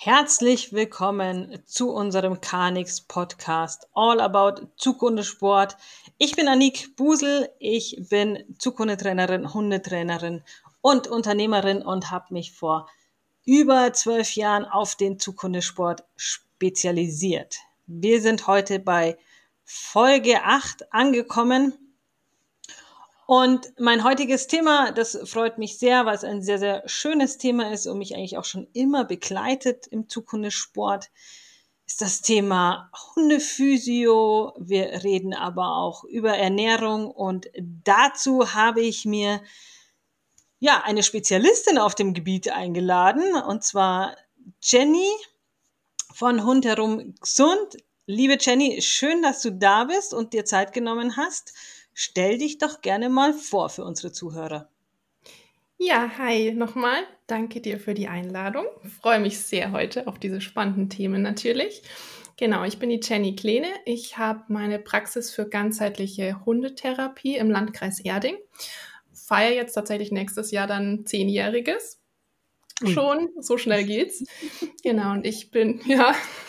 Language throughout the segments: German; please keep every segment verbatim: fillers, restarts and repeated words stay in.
Herzlich willkommen zu unserem Canix Podcast All About Zughundesport. Ich bin Anik Busel, ich bin Zughundetrainerin, Hundetrainerin und Unternehmerin und habe mich vor über zwölf Jahren auf den Zughundesport spezialisiert. Wir sind heute bei Folge acht angekommen. Und mein heutiges Thema, das freut mich sehr, weil es ein sehr, sehr schönes Thema ist und mich eigentlich auch schon immer begleitet im Zughundesport, ist das Thema Hundephysio. Wir reden aber auch über Ernährung und dazu habe ich mir ja eine Spezialistin auf dem Gebiet eingeladen, und zwar Jenny von Hund herum gesund. Liebe Jenny, schön, dass du da bist und dir Zeit genommen hast. Stell dich doch gerne mal vor für unsere Zuhörer. Ja, hi nochmal. Danke dir für die Einladung. Ich freue mich sehr heute auf diese spannenden Themen natürlich. Genau, ich bin die Jenny Kleene. Ich habe meine Praxis für ganzheitliche Hundetherapie im Landkreis Erding. Feiere jetzt tatsächlich nächstes Jahr dann zehnjähriges. Schon, so schnell geht's. Genau, und ich bin, ja,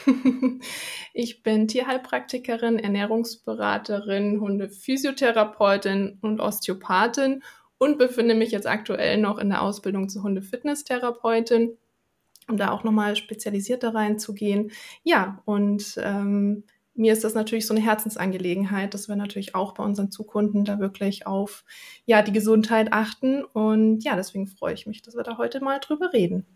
ich bin Tierheilpraktikerin, Ernährungsberaterin, Hundephysiotherapeutin und Osteopathin und befinde mich jetzt aktuell noch in der Ausbildung zur Hundefitnesstherapeutin, um da auch nochmal spezialisierter reinzugehen. Ja, und ähm, mir ist das natürlich so eine Herzensangelegenheit, dass wir natürlich auch bei unseren Zukunden da wirklich auf ja die Gesundheit achten. Und ja, deswegen freue ich mich, dass wir da heute mal drüber reden.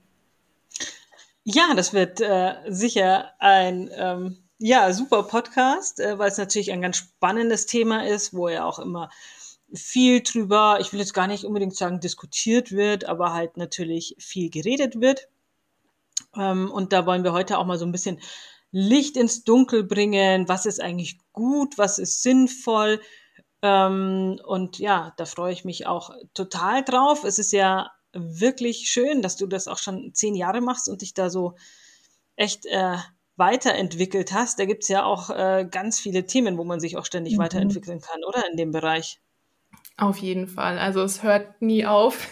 Ja, das wird äh, sicher ein ähm, ja super Podcast, äh, weil es natürlich ein ganz spannendes Thema ist, wo ja auch immer viel drüber, ich will jetzt gar nicht unbedingt sagen diskutiert wird, aber halt natürlich viel geredet wird. Ähm, und da wollen wir heute auch mal so ein bisschen Licht ins Dunkel bringen. Was ist eigentlich gut? Was ist sinnvoll? Ähm, und ja, da freue ich mich auch total drauf. Es ist ja wirklich schön, dass du das auch schon zehn Jahre machst und dich da so echt äh, weiterentwickelt hast. Da gibt's ja auch äh, ganz viele Themen, wo man sich auch ständig Mhm. weiterentwickeln kann, oder? In dem Bereich. Auf jeden Fall. Also es hört nie auf.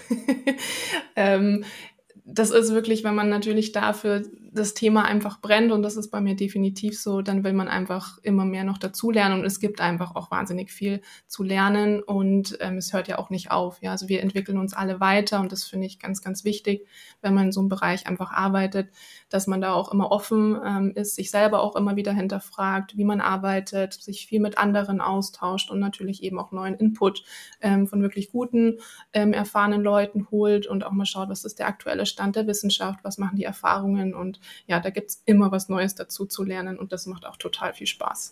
ähm, das ist wirklich, wenn man natürlich dafür das Thema einfach brennt, und das ist bei mir definitiv so, dann will man einfach immer mehr noch dazulernen, und es gibt einfach auch wahnsinnig viel zu lernen, und ähm, es hört ja auch nicht auf. Ja, also wir entwickeln uns alle weiter, und das finde ich ganz, ganz wichtig, wenn man in so einem Bereich einfach arbeitet, dass man da auch immer offen ähm, ist, sich selber auch immer wieder hinterfragt, wie man arbeitet, sich viel mit anderen austauscht und natürlich eben auch neuen Input ähm, von wirklich guten, ähm, erfahrenen Leuten holt und auch mal schaut, was ist der aktuelle Stand der Wissenschaft, was machen die Erfahrungen, und ja, da gibt's immer was Neues dazu zu lernen, und das macht auch total viel Spaß.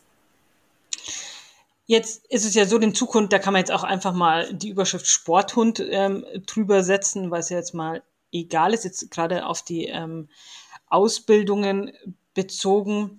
Jetzt ist es ja so, den Zukunft, da kann man jetzt auch einfach mal die Überschrift Sporthund ähm, drüber setzen, weil es ja jetzt mal egal ist, jetzt gerade auf die ähm, Ausbildungen bezogen.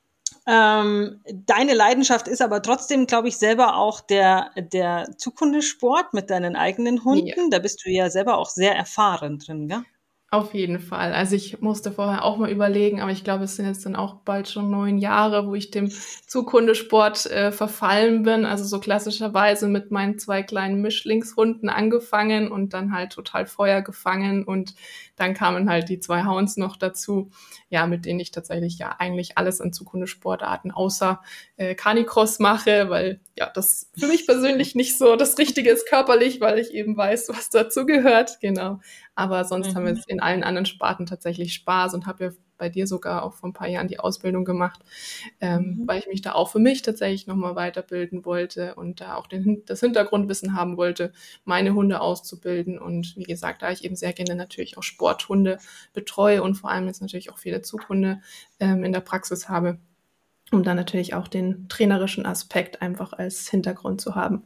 Ähm, deine Leidenschaft ist aber trotzdem, glaube ich, selber auch der, der Zughundesport mit deinen eigenen Ja. Hunden. Da bist du ja selber auch sehr erfahren drin, gell? Auf jeden Fall. Also ich musste vorher auch mal überlegen, aber ich glaube, es sind jetzt dann auch bald schon neun Jahre, wo ich dem Zughundesport äh, verfallen bin. Also so klassischerweise mit meinen zwei kleinen Mischlingshunden angefangen und dann halt total Feuer gefangen, und dann kamen halt die zwei Hounds noch dazu, ja, mit denen ich tatsächlich ja eigentlich alles an Zughundesportarten außer äh, Canicross mache, weil ja, das für mich persönlich nicht so das Richtige ist körperlich, weil ich eben weiß, was dazu gehört, genau. Aber sonst mhm. haben wir jetzt in allen anderen Sparten tatsächlich Spaß, und habe ja bei dir sogar auch vor ein paar Jahren die Ausbildung gemacht, ähm, mhm. weil ich mich da auch für mich tatsächlich nochmal weiterbilden wollte und da auch den, das Hintergrundwissen haben wollte, meine Hunde auszubilden. Und wie gesagt, da ich eben sehr gerne natürlich auch Sporthunde betreue und vor allem jetzt natürlich auch viele Zughunde ähm, in der Praxis habe, um dann natürlich auch den trainerischen Aspekt einfach als Hintergrund zu haben.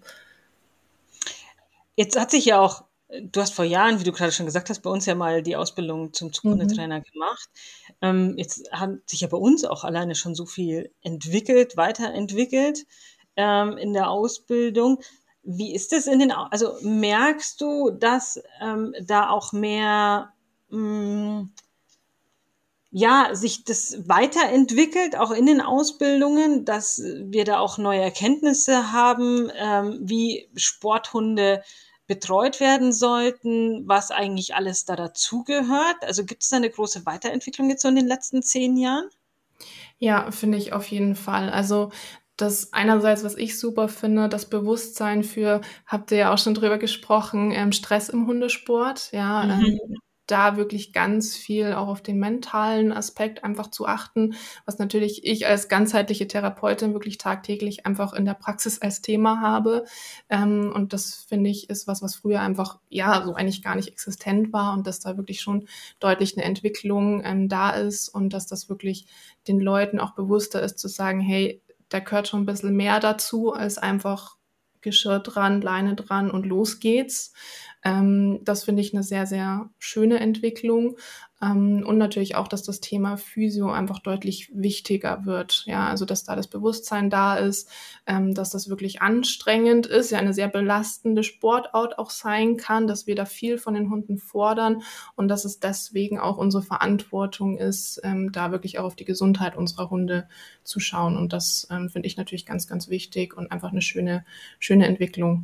Jetzt hat sich ja auch, du hast vor Jahren, wie du gerade schon gesagt hast, bei uns ja mal die Ausbildung zum Zughundetrainer mhm. gemacht. Ähm, jetzt hat sich ja bei uns auch alleine schon so viel entwickelt, weiterentwickelt ähm, in der Ausbildung. Wie ist es in den, also merkst du, dass ähm, da auch mehr, mh, ja, sich das weiterentwickelt, auch in den Ausbildungen, dass wir da auch neue Erkenntnisse haben, ähm, wie Sporthunde betreut werden sollten, was eigentlich alles da dazugehört? Also gibt es da eine große Weiterentwicklung jetzt so in den letzten zehn Jahren? Ja, finde ich auf jeden Fall. Also das einerseits, was ich super finde, das Bewusstsein für, habt ihr ja auch schon drüber gesprochen, ähm, Stress im Hundesport, ja, Mhm. ähm, da wirklich ganz viel auch auf den mentalen Aspekt einfach zu achten, was natürlich ich als ganzheitliche Therapeutin wirklich tagtäglich einfach in der Praxis als Thema habe. Ähm, und das finde ich ist was, was früher einfach ja so eigentlich gar nicht existent war und dass da wirklich schon deutlich eine Entwicklung ähm, da ist und dass das wirklich den Leuten auch bewusster ist, zu sagen, hey, da gehört schon ein bisschen mehr dazu, als einfach Geschirr dran, Leine dran und los geht's. Ähm, das finde ich eine sehr, sehr schöne Entwicklung. Ähm, und natürlich auch, dass das Thema Physio einfach deutlich wichtiger wird. Ja, also dass da das Bewusstsein da ist, ähm, dass das wirklich anstrengend ist, ja eine sehr belastende Sportart auch sein kann, dass wir da viel von den Hunden fordern und dass es deswegen auch unsere Verantwortung ist, ähm, da wirklich auch auf die Gesundheit unserer Hunde zu schauen. Und das ähm, finde ich natürlich ganz, ganz wichtig und einfach eine schöne, schöne Entwicklung.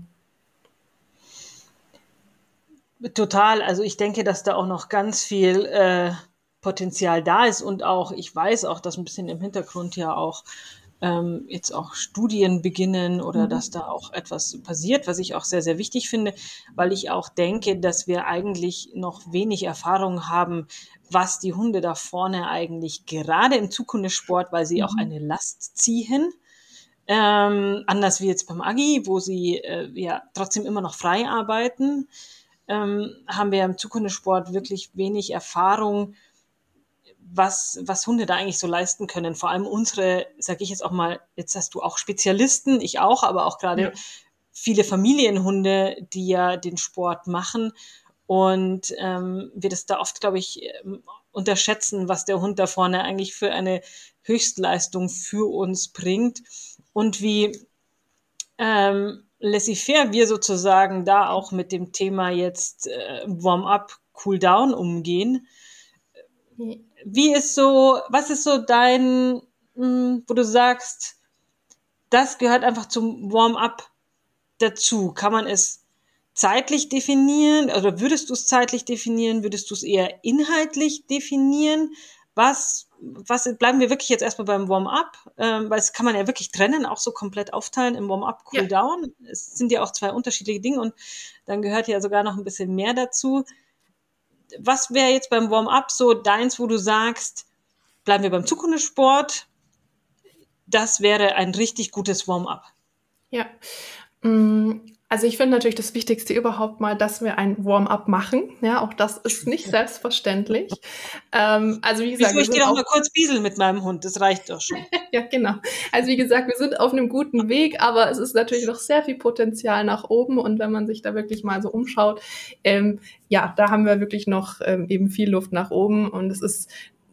Total. Also ich denke, dass da auch noch ganz viel äh, Potenzial da ist und auch, ich weiß auch, dass ein bisschen im Hintergrund ja auch ähm, jetzt auch Studien beginnen oder dass Mhm. da auch etwas passiert, was ich auch sehr, sehr wichtig finde, weil ich auch denke, dass wir eigentlich noch wenig Erfahrung haben, was die Hunde da vorne eigentlich gerade im Zukunftssport, weil sie auch Mhm. eine Last ziehen, ähm, anders wie jetzt beim Agi, wo sie äh, ja trotzdem immer noch frei arbeiten, ähm, haben wir im Zukunftssport wirklich wenig Erfahrung, was, was Hunde da eigentlich so leisten können. Vor allem unsere, sage ich jetzt auch mal, jetzt hast du auch Spezialisten, ich auch, aber auch Ja. gerade viele Familienhunde, die ja den Sport machen. Und ähm, wir das da oft, glaube ich, ähm, unterschätzen, was der Hund da vorne eigentlich für eine Höchstleistung für uns bringt und wie ähm, laissez-faire wir sozusagen da auch mit dem Thema jetzt äh, Warm-up, Cool-down umgehen. Wie ist so, was ist so dein, mh, wo du sagst, das gehört einfach zum Warm-up dazu? Kann man es zeitlich definieren? Oder würdest du es zeitlich definieren? Würdest du es eher inhaltlich definieren? Was, was bleiben wir wirklich jetzt erstmal beim Warm-up? Ähm, weil es kann man ja wirklich trennen, auch so komplett aufteilen im Warm-up, Ja. Cool-down. Es sind ja auch zwei unterschiedliche Dinge und dann gehört ja sogar noch ein bisschen mehr dazu. Was wäre jetzt beim Warm-up so deins, wo du sagst, bleiben wir beim Zukunftssport? Das wäre ein richtig gutes Warm-up. Ja. Mm, Also ich finde natürlich das Wichtigste überhaupt mal, dass wir ein Warm-up machen. Ja, auch das ist nicht selbstverständlich. Ähm, also wie gesagt, Wieso, wir ich gehe sind doch auf mal kurz bieseln mit meinem Hund, das reicht doch schon. ja, genau. Also wie gesagt, wir sind auf einem guten Weg, aber es ist natürlich noch sehr viel Potenzial nach oben. Und wenn man sich da wirklich mal so umschaut, ähm, ja, da haben wir wirklich noch ähm, eben viel Luft nach oben. Und es ist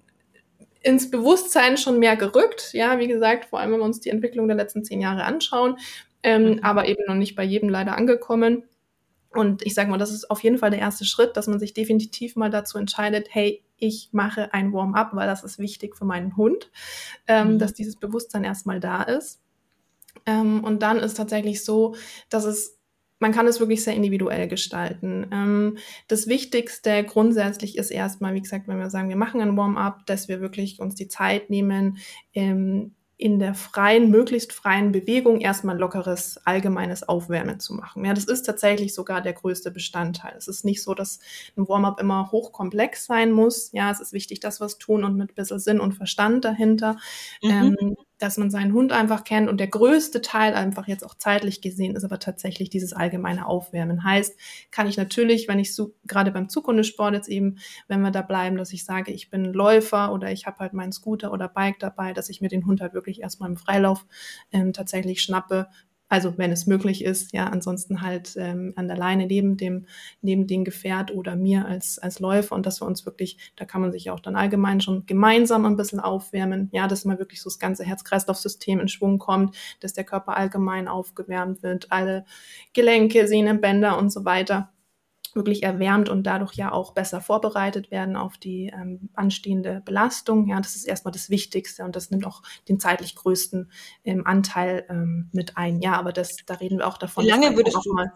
ins Bewusstsein schon mehr gerückt. Ja, wie gesagt, vor allem, wenn wir uns die Entwicklung der letzten zehn Jahre anschauen, ähm, Mhm. aber eben noch nicht bei jedem leider angekommen. Und ich sage mal, das ist auf jeden Fall der erste Schritt, dass man sich definitiv mal dazu entscheidet, hey, ich mache ein Warm-up, weil das ist wichtig für meinen Hund, ähm, Mhm. dass dieses Bewusstsein erstmal da ist. Ähm, und dann ist tatsächlich so, dass es, man kann es wirklich sehr individuell gestalten. Ähm, das Wichtigste grundsätzlich ist erstmal, wie gesagt, wenn wir sagen, wir machen ein Warm-up, dass wir wirklich uns die Zeit nehmen, ähm, in der freien, möglichst freien Bewegung erstmal lockeres, allgemeines Aufwärmen zu machen. Ja, das ist tatsächlich sogar der größte Bestandteil. Es ist nicht so, dass ein Warm-up immer hochkomplex sein muss. Ja, es ist wichtig, dass wir es tun und mit ein bisschen Sinn und Verstand dahinter, Mhm. ähm, dass man seinen Hund einfach kennt. Und der größte Teil einfach jetzt auch zeitlich gesehen ist aber tatsächlich dieses allgemeine Aufwärmen. Heißt, kann ich natürlich, wenn ich so gerade beim Zukunftssport jetzt eben, wenn wir da bleiben, dass ich sage, ich bin Läufer oder ich habe halt meinen Scooter oder Bike dabei, dass ich mir den Hund halt wirklich erstmal im Freilauf ähm, tatsächlich schnappe. Also wenn es möglich ist, ja, ansonsten halt ähm, an der Leine neben dem, neben dem Gefährt oder mir als, als Läufer und dass wir uns wirklich, da kann man sich auch dann allgemein schon gemeinsam ein bisschen aufwärmen, ja, dass mal wirklich so das ganze Herz-Kreislauf-System in Schwung kommt, dass der Körper allgemein aufgewärmt wird, alle Gelenke, Sehnen, Bänder und so weiter wirklich erwärmt und dadurch ja auch besser vorbereitet werden auf die ähm, anstehende Belastung. Ja, das ist erstmal das Wichtigste und das nimmt auch den zeitlich größten ähm, Anteil ähm, mit ein. Ja, aber das, da reden wir auch Wie davon, dass man lange dann würdest auch du, mal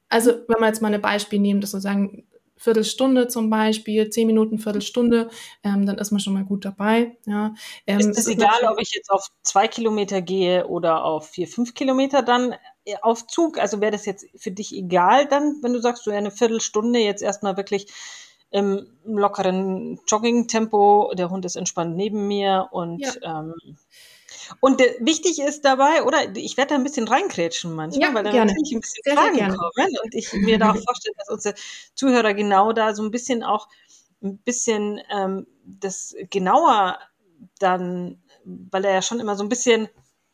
Also wenn wir jetzt mal ein Beispiel nehmen, dass wir sagen, Viertelstunde zum Beispiel, zehn Minuten, Viertelstunde, ähm, dann ist man schon mal gut dabei. Ja. Ähm, Ist es es ist egal, natürlich, ob ich jetzt auf zwei Kilometer gehe oder auf vier, fünf Kilometer dann äh, auf Zug? Also wäre das jetzt für dich egal dann, wenn du sagst, so eine Viertelstunde jetzt erstmal wirklich im lockeren Jogging-Tempo, der Hund ist entspannt neben mir ja, und ähm, und äh, wichtig ist dabei, oder ich werde da ein bisschen reinkrätschen ja, manchmal, weil da gerne. natürlich ein bisschen Sehr, sehr Fragen gerne. kommen und ich mir da auch vorstelle, dass unsere Zuhörer genau da so ein bisschen auch ein bisschen ähm, das genauer dann, weil er ja schon immer so ein bisschen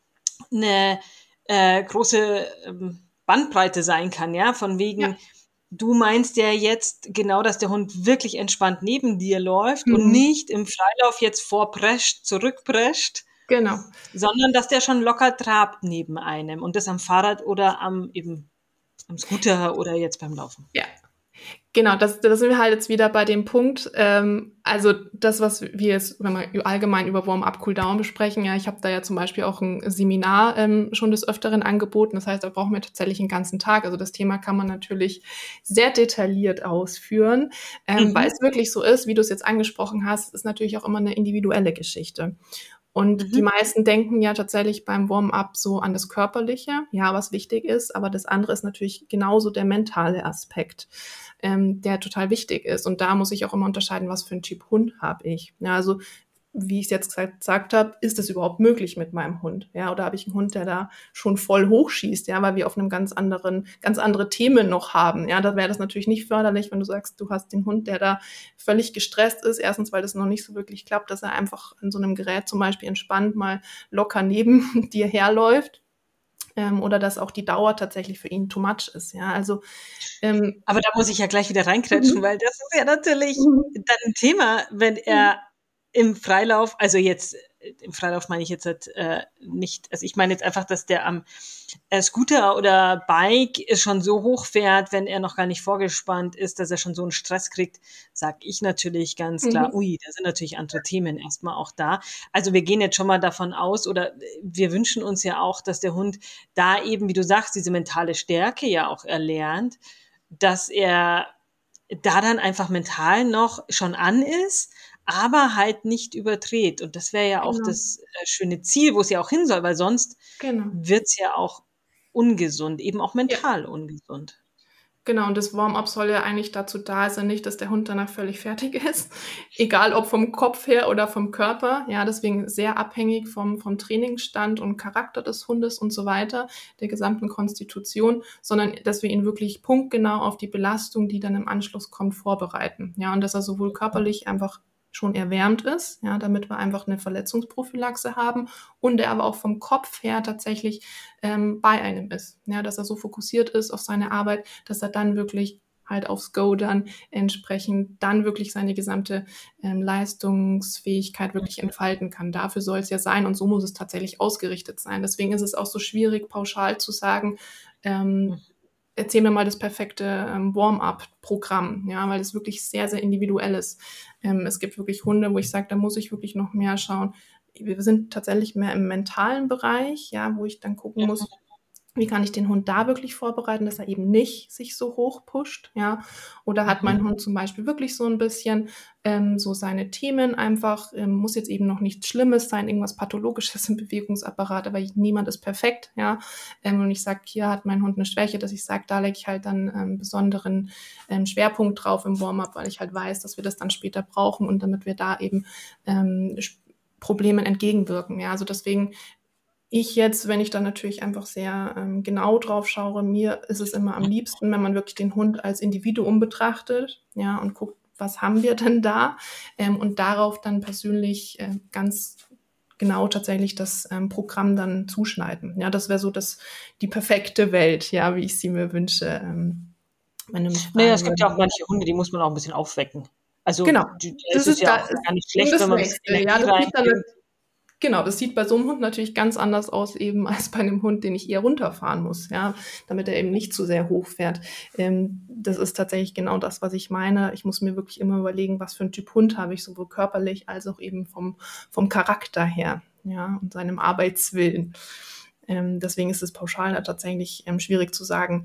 eine äh, große ähm, Bandbreite sein kann, ja, von Ja, wegen, du meinst ja jetzt genau, dass der Hund wirklich entspannt neben dir läuft und mhm. nicht im Freilauf jetzt vorprescht, zurückprescht, Genau. sondern dass der schon locker trabt neben einem und das am Fahrrad oder am eben am Scooter oder jetzt beim Laufen. Ja. Genau, das, da sind wir halt jetzt wieder bei dem Punkt, ähm, also das, was wir jetzt, wenn wir allgemein über Warm-up, Cool-down besprechen, ja, ich habe da ja zum Beispiel auch ein Seminar ähm, schon des Öfteren angeboten, das heißt, da brauchen wir tatsächlich einen ganzen Tag, also das Thema kann man natürlich sehr detailliert ausführen, ähm, weil Mhm. es wirklich so ist, wie du es jetzt angesprochen hast, ist natürlich auch immer eine individuelle Geschichte. Und die Mhm. meisten denken ja tatsächlich beim Warm-up so an das Körperliche, ja, was wichtig ist, aber das andere ist natürlich genauso der mentale Aspekt, ähm, der total wichtig ist. Und da muss ich auch immer unterscheiden, was für ein Typ Hund habe ich. Ja, also wie ich es jetzt gesagt habe, ist es überhaupt möglich mit meinem Hund? Ja, oder habe ich einen Hund, der da schon voll hochschießt, ja, weil wir auf einem ganz anderen, ganz andere Themen noch haben. Ja, da wäre das natürlich nicht förderlich, wenn du sagst, du hast den Hund, der da völlig gestresst ist. Erstens, weil das noch nicht so wirklich klappt, dass er einfach in so einem Gerät zum Beispiel entspannt mal locker neben dir herläuft. Ähm, oder dass auch die Dauer tatsächlich für ihn too much ist. Ja, also ähm, Aber da muss ich ja gleich wieder reinkrätschen, mhm. weil das ist ja natürlich Mhm. dann ein Thema, wenn Mhm. er im Freilauf, also jetzt äh, im Freilauf meine ich jetzt halt, äh, nicht, also ich meine jetzt einfach, dass der am äh, Scooter oder Bike schon so hoch fährt, wenn er noch gar nicht vorgespannt ist, dass er schon so einen Stress kriegt, sag ich natürlich ganz klar, Mhm. ui, da sind natürlich andere Themen erstmal auch da. Also wir gehen jetzt schon mal davon aus oder wir wünschen uns ja auch, dass der Hund da eben, wie du sagst, diese mentale Stärke ja auch erlernt, dass er da dann einfach mental noch schon an ist, aber halt nicht überdreht. Und das wäre ja auch Genau, das äh, schöne Ziel, wo es ja auch hin soll, weil sonst genau. wird's ja auch ungesund, eben auch Ja. mental ungesund. Genau, und das Warm-up soll ja eigentlich dazu da sein, nicht, dass der Hund danach völlig fertig ist, egal ob vom Kopf her oder vom Körper. Ja, deswegen sehr abhängig vom, vom Trainingsstand und Charakter des Hundes und so weiter, der gesamten Konstitution, sondern dass wir ihn wirklich punktgenau auf die Belastung, die dann im Anschluss kommt, vorbereiten. Ja, und dass er sowohl körperlich einfach schon erwärmt ist, ja, damit wir einfach eine Verletzungsprophylaxe haben und er aber auch vom Kopf her tatsächlich ähm, bei einem ist. Ja, dass er so fokussiert ist auf seine Arbeit, dass er dann wirklich halt aufs Go dann entsprechend dann wirklich seine gesamte ähm, Leistungsfähigkeit wirklich entfalten kann. Dafür soll es ja sein und so muss es tatsächlich ausgerichtet sein. Deswegen ist es auch so schwierig, pauschal zu sagen, ähm, erzähl mir mal das perfekte ähm, Warm-up-Programm, ja, weil es wirklich sehr, sehr individuell ist. Ähm, es gibt wirklich Hunde, wo ich sage, da muss ich wirklich noch mehr schauen. Wir sind tatsächlich mehr im mentalen Bereich, ja, wo ich dann gucken muss, wie kann ich den Hund da wirklich vorbereiten, dass er eben nicht sich so hoch pusht, ja? Oder hat mein Mhm. Hund zum Beispiel wirklich so ein bisschen ähm, so seine Themen einfach, ähm, muss jetzt eben noch nichts Schlimmes sein, irgendwas Pathologisches im Bewegungsapparat, aber ich, niemand ist perfekt, ja? Ähm, und ich sage, hier hat mein Hund eine Schwäche, dass ich sage, da lege ich halt dann ähm, besonderen ähm, Schwerpunkt drauf im Warm-up, weil ich halt weiß, dass wir das dann später brauchen und damit wir da eben ähm, Problemen entgegenwirken, ja? Also deswegen ich jetzt, wenn ich dann natürlich einfach sehr ähm, genau drauf schaue, mir ist es immer am liebsten, wenn man wirklich den Hund als Individuum betrachtet, ja, und guckt, was haben wir denn da, ähm, und darauf dann persönlich äh, ganz genau tatsächlich das ähm, Programm dann zuschneiden. Ja, das wäre so das, die perfekte Welt, ja, wie ich sie mir wünsche, ähm, wenn du mich Naja, fragen es gibt ja auch würdest. manche Hunde, die muss man auch ein bisschen aufwecken. Also, Genau, die, da das ist es ist ja da auch ist gar nicht und schlecht, das wenn man ein bisschen nächste. Ja, Energie das sieht dann reinbringt. genau, das sieht bei so einem Hund natürlich ganz anders aus eben als bei einem Hund, den ich eher runterfahren muss, ja, damit er eben nicht zu sehr hoch fährt. Ähm, das ist tatsächlich genau das, was ich meine. Ich muss mir wirklich immer überlegen, was für ein Typ Hund habe ich, sowohl körperlich als auch eben vom, vom Charakter her, ja, und seinem Arbeitswillen. Ähm, deswegen ist es pauschal tatsächlich ähm, schwierig zu sagen.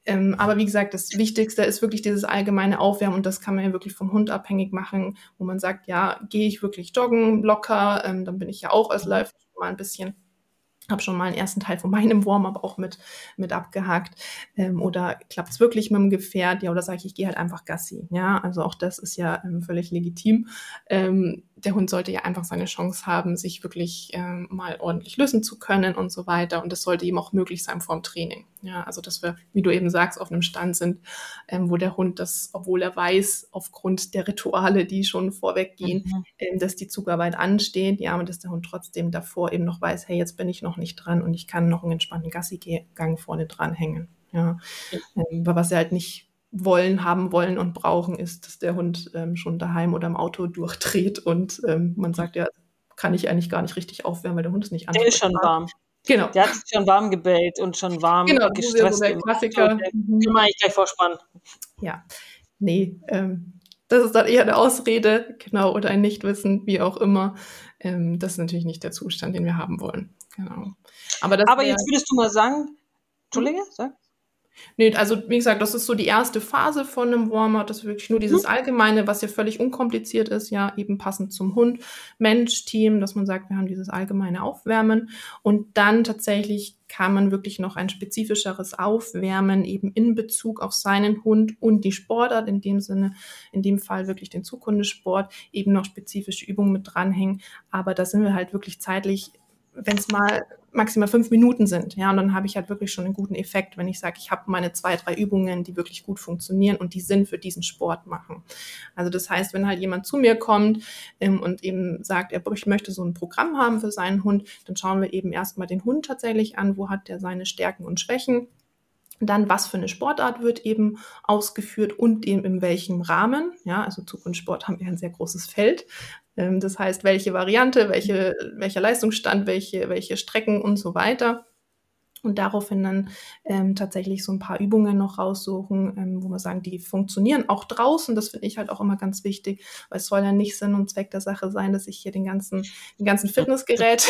Ähm, aber wie gesagt, das Wichtigste ist wirklich dieses allgemeine Aufwärmen und das kann man ja wirklich vom Hund abhängig machen, wo man sagt, ja, gehe ich wirklich joggen locker, ähm, dann bin ich ja auch als Läufer mal ein bisschen, habe schon mal einen ersten Teil von meinem Warm-up auch mit, mit abgehakt. Ähm, oder klappt es wirklich mit dem Gefährt? Ja, oder sage ich, ich gehe halt einfach Gassi. Ja, also auch das ist ja ähm, völlig legitim. Ähm, der Hund sollte ja einfach seine Chance haben, sich wirklich ähm, mal ordentlich lösen zu können und so weiter. Und das sollte ihm auch möglich sein vor dem Training. Ja, also dass wir, wie du eben sagst, auf einem Stand sind, ähm, wo der Hund das, obwohl er weiß, aufgrund der Rituale, die schon vorweggehen, Mhm. ähm, dass die Zugarbeit ansteht, ja, und dass der Hund trotzdem davor eben noch weiß, hey, jetzt bin ich noch nicht dran und ich kann noch einen entspannten Gassi-Gang vorne dran hängen. Ja, ähm, was sie halt nicht wollen, haben wollen und brauchen, ist, dass der Hund ähm, schon daheim oder im Auto durchdreht und ähm, man sagt, ja, kann ich eigentlich gar nicht richtig aufwärmen, weil der Hund ist nicht Der ist schon ansprechbar. warm. Genau. Der hat sich schon warm gebellt und schon warm Genau, das ist ja so gestresst der im Auto. Klassiker. Der Mhm. kann man eigentlich gleich vorspannen. Ja, nee, ähm, das ist dann eher eine Ausrede, genau, oder ein Nichtwissen, wie auch immer. Ähm, das ist natürlich nicht der Zustand, den wir haben wollen. Genau. Aber das Aber wär, jetzt würdest du mal sagen, hm? Entschuldige, sag. Nee, also wie gesagt, das ist so die erste Phase von einem Warm-up, das ist wirklich nur dieses Allgemeine, was ja völlig unkompliziert ist, ja, eben passend zum Hund, Mensch, Team, dass man sagt, wir haben dieses allgemeine Aufwärmen und dann tatsächlich kann man wirklich noch ein spezifischeres Aufwärmen eben in Bezug auf seinen Hund und die Sportart, in dem Sinne, in dem Fall wirklich den Zughundesport, eben noch spezifische Übungen mit dranhängen, aber da sind wir halt wirklich zeitlich, wenn es mal maximal fünf Minuten sind, ja, und dann habe ich halt wirklich schon einen guten Effekt, wenn ich sage, ich habe meine zwei, drei Übungen, die wirklich gut funktionieren und die Sinn für diesen Sport machen. Also das heißt, wenn halt jemand zu mir kommt ähm, und eben sagt, er ich möchte so ein Programm haben für seinen Hund, dann schauen wir eben erstmal den Hund tatsächlich an, wo hat der seine Stärken und Schwächen. Dann, was für eine Sportart wird eben ausgeführt und eben in welchem Rahmen. Ja, also Zukunftssport haben wir ein sehr großes Feld. Ähm, das heißt, welche Variante, welche, welcher Leistungsstand, welche, welche Strecken und so weiter. Und daraufhin dann ähm, tatsächlich so ein paar Übungen noch raussuchen, ähm, wo wir sagen, die funktionieren auch draußen. Das finde ich halt auch immer ganz wichtig, weil es soll ja nicht Sinn und Zweck der Sache sein, dass ich hier den ganzen, den ganzen Fitnessgerät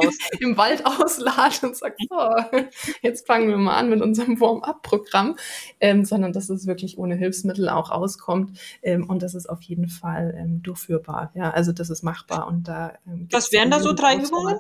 im Wald auslade und sage, so, jetzt fangen wir mal an mit unserem Warm-up-Programm, ähm, sondern dass es wirklich ohne Hilfsmittel auch auskommt ähm, und das ist auf jeden Fall ähm, durchführbar. Ja, also das ist machbar und da ähm, Was wären da so drei Übungen?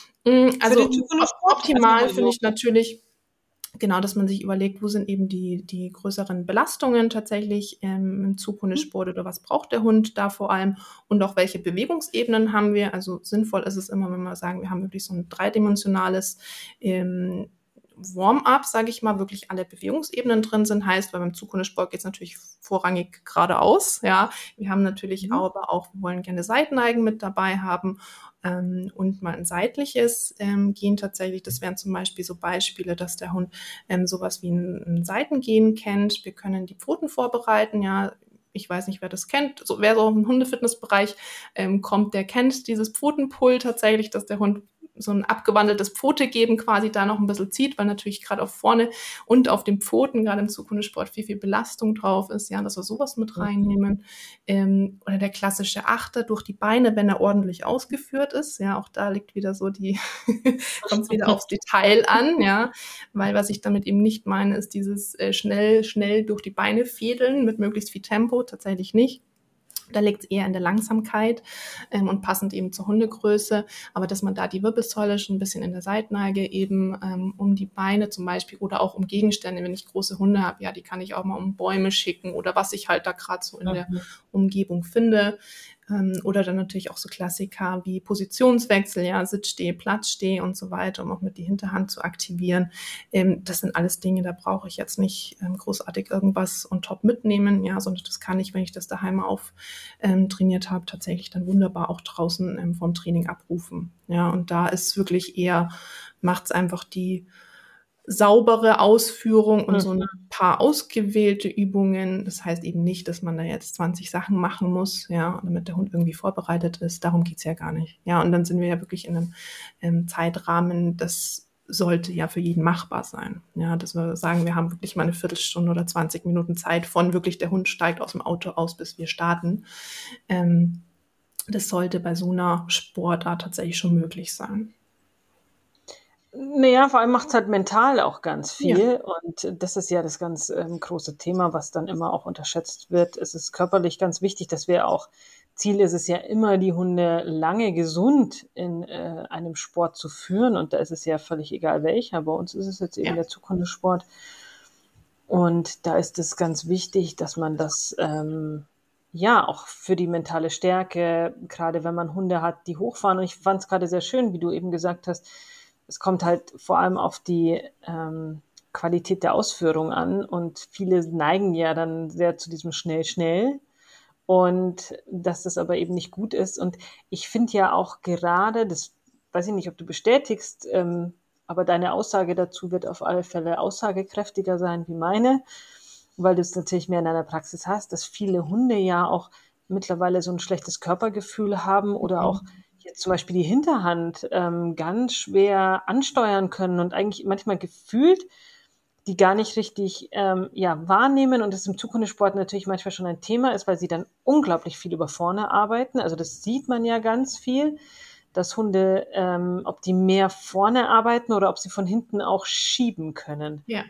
Also optimal finde ich natürlich, genau, dass man sich überlegt, wo sind eben die, die größeren Belastungen tatsächlich ähm, im Zughundesport oder was braucht der Hund da vor allem und auch welche Bewegungsebenen haben wir. Also sinnvoll ist es immer, wenn wir sagen, wir haben wirklich so ein dreidimensionales ähm, Warm-up, sage ich mal, wirklich alle Bewegungsebenen drin sind, heißt, weil beim Zughundesport geht es natürlich vorrangig geradeaus, ja. Wir haben natürlich mhm. aber auch, wir wollen gerne Seitenneigen mit dabei haben ähm, und mal ein seitliches ähm, Gehen tatsächlich. Das wären zum Beispiel so Beispiele, dass der Hund ähm, sowas wie ein, ein Seitengehen kennt. Wir können die Pfoten vorbereiten, ja. Ich weiß nicht, wer das kennt. So, wer so im Hundefitnessbereich ähm, kommt, der kennt dieses Pfotenpull tatsächlich, dass der Hund so ein abgewandeltes Pfote geben quasi da noch ein bisschen zieht, weil natürlich gerade auf vorne und auf den Pfoten, gerade im Zughundesport, viel, viel Belastung drauf ist, ja, dass wir sowas mit reinnehmen. Ähm, oder der klassische Achter durch die Beine, wenn er ordentlich ausgeführt ist, ja, auch da liegt wieder so die, kommt es wieder aufs Detail an, ja, weil was ich damit eben nicht meine, ist dieses äh, schnell, schnell durch die Beine fädeln mit möglichst viel Tempo, tatsächlich nicht. Da liegt es eher in der Langsamkeit ähm, und passend eben zur Hundegröße, aber dass man da die Wirbelsäule schon ein bisschen in der Seitenneige eben ähm, um die Beine zum Beispiel oder auch um Gegenstände, wenn ich große Hunde habe, ja, die kann ich auch mal um Bäume schicken oder was ich halt da gerade so in mhm. der Umgebung finde. Ähm, oder dann natürlich auch so Klassiker wie Positionswechsel, ja, Sitzsteh, Platzsteh und so weiter, um auch mit die Hinterhand zu aktivieren. Ähm, das sind alles Dinge, da brauche ich jetzt nicht ähm, großartig irgendwas on top mitnehmen, ja, sondern das kann ich, wenn ich das daheim auf ähm, trainiert habe, tatsächlich dann wunderbar auch draußen ähm, vom Training abrufen. Ja, und da ist wirklich eher, macht es einfach die saubere Ausführung und mhm. so ein paar ausgewählte Übungen. Das heißt eben nicht, dass man da jetzt zwanzig Sachen machen muss, ja, damit der Hund irgendwie vorbereitet ist. Darum geht's ja gar nicht. Ja, und dann sind wir ja wirklich in einem ähm, Zeitrahmen, das sollte ja für jeden machbar sein. Ja, dass wir sagen, wir haben wirklich mal eine Viertelstunde oder zwanzig Minuten Zeit von wirklich der Hund steigt aus dem Auto aus, bis wir starten. Ähm, das sollte bei so einer Sportart tatsächlich schon möglich sein. Naja, vor allem macht's halt mental auch ganz Ja, viel und das ist ja das ganz, ähm, große Thema, was dann immer auch unterschätzt wird. Es ist körperlich ganz wichtig, dass wir auch Ziel ist es ja immer, die Hunde lange gesund in, äh, einem Sport zu führen und da ist es ja völlig egal welcher. Bei uns ist es jetzt eben ja, der Zughundesport und da ist es ganz wichtig, dass man das, ähm, ja, auch für die mentale Stärke, gerade wenn man Hunde hat, die hochfahren. Und ich fand es gerade sehr schön, wie du eben gesagt hast, es kommt halt vor allem auf die ähm, Qualität der Ausführung an. Und viele neigen ja dann sehr zu diesem schnell, schnell. Und dass das aber eben nicht gut ist. Und ich finde ja auch gerade, das weiß ich nicht, ob du bestätigst, ähm, aber deine Aussage dazu wird auf alle Fälle aussagekräftiger sein wie meine, weil du es natürlich mehr in deiner Praxis hast, dass viele Hunde ja auch mittlerweile so ein schlechtes Körpergefühl haben oder auch mhm. jetzt zum Beispiel die Hinterhand ähm, ganz schwer ansteuern können und eigentlich manchmal gefühlt die gar nicht richtig ähm, ja, wahrnehmen und das im Zukunftssport natürlich manchmal schon ein Thema ist, weil sie dann unglaublich viel über vorne arbeiten. Also das sieht man ja ganz viel, dass Hunde, ähm, ob die mehr vorne arbeiten oder ob sie von hinten auch schieben können. Ja.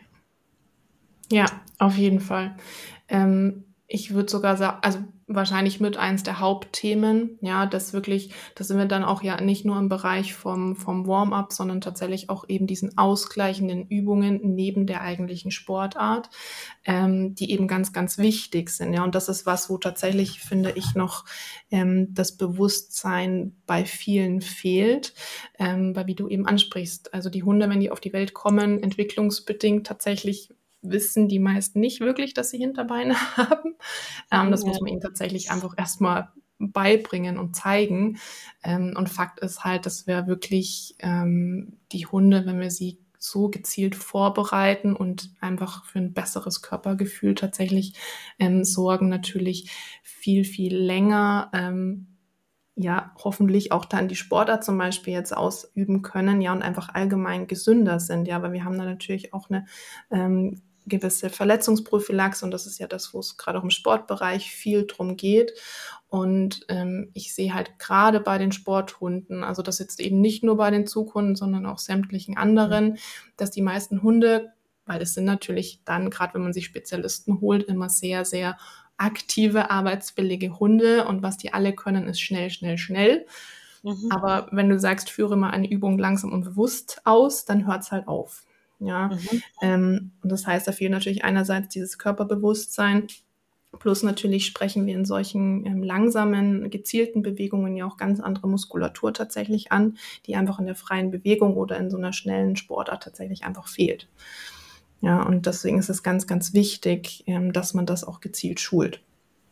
Ja, auf jeden Fall. Ähm, ich würde sogar sagen, also wahrscheinlich mit eins der Hauptthemen, ja, das wirklich, da sind wir dann auch ja nicht nur im Bereich vom, vom Warm-up, sondern tatsächlich auch eben diesen ausgleichenden Übungen neben der eigentlichen Sportart, ähm, die eben ganz, ganz wichtig sind, ja. Und das ist was, wo tatsächlich, finde ich, noch ähm, das Bewusstsein bei vielen fehlt, ähm, weil wie du eben ansprichst, also die Hunde, wenn die auf die Welt kommen, entwicklungsbedingt tatsächlich wissen die meisten nicht wirklich, dass sie Hinterbeine haben. Ähm, das Ja. muss man ihnen tatsächlich einfach erstmal beibringen und zeigen. Ähm, und Fakt ist halt, dass wir wirklich ähm, die Hunde, wenn wir sie so gezielt vorbereiten und einfach für ein besseres Körpergefühl tatsächlich ähm, sorgen, natürlich viel, viel länger ähm, ja, hoffentlich auch dann die Sportart zum Beispiel jetzt ausüben können, ja, und einfach allgemein gesünder sind, ja, weil wir haben da natürlich auch eine ähm, gewisse Verletzungsprophylaxe und das ist ja das, wo es gerade auch im Sportbereich viel drum geht. Und ähm, ich sehe halt gerade bei den Sporthunden, also das jetzt eben nicht nur bei den Zughunden, sondern auch sämtlichen anderen, dass die meisten Hunde, weil es sind natürlich dann, gerade wenn man sich Spezialisten holt, immer sehr, sehr aktive, arbeitswillige Hunde und was die alle können, ist schnell, schnell, schnell. Mhm. Aber wenn du sagst, führe mal eine Übung langsam und bewusst aus, dann hört's halt auf. Ja, Mhm. ähm, und das heißt, da fehlt natürlich einerseits dieses Körperbewusstsein, plus natürlich sprechen wir in solchen ähm, langsamen, gezielten Bewegungen ja auch ganz andere Muskulatur tatsächlich an, die einfach in der freien Bewegung oder in so einer schnellen Sportart tatsächlich einfach fehlt. Ja, und deswegen ist es ganz, ganz wichtig, ähm, dass man das auch gezielt schult.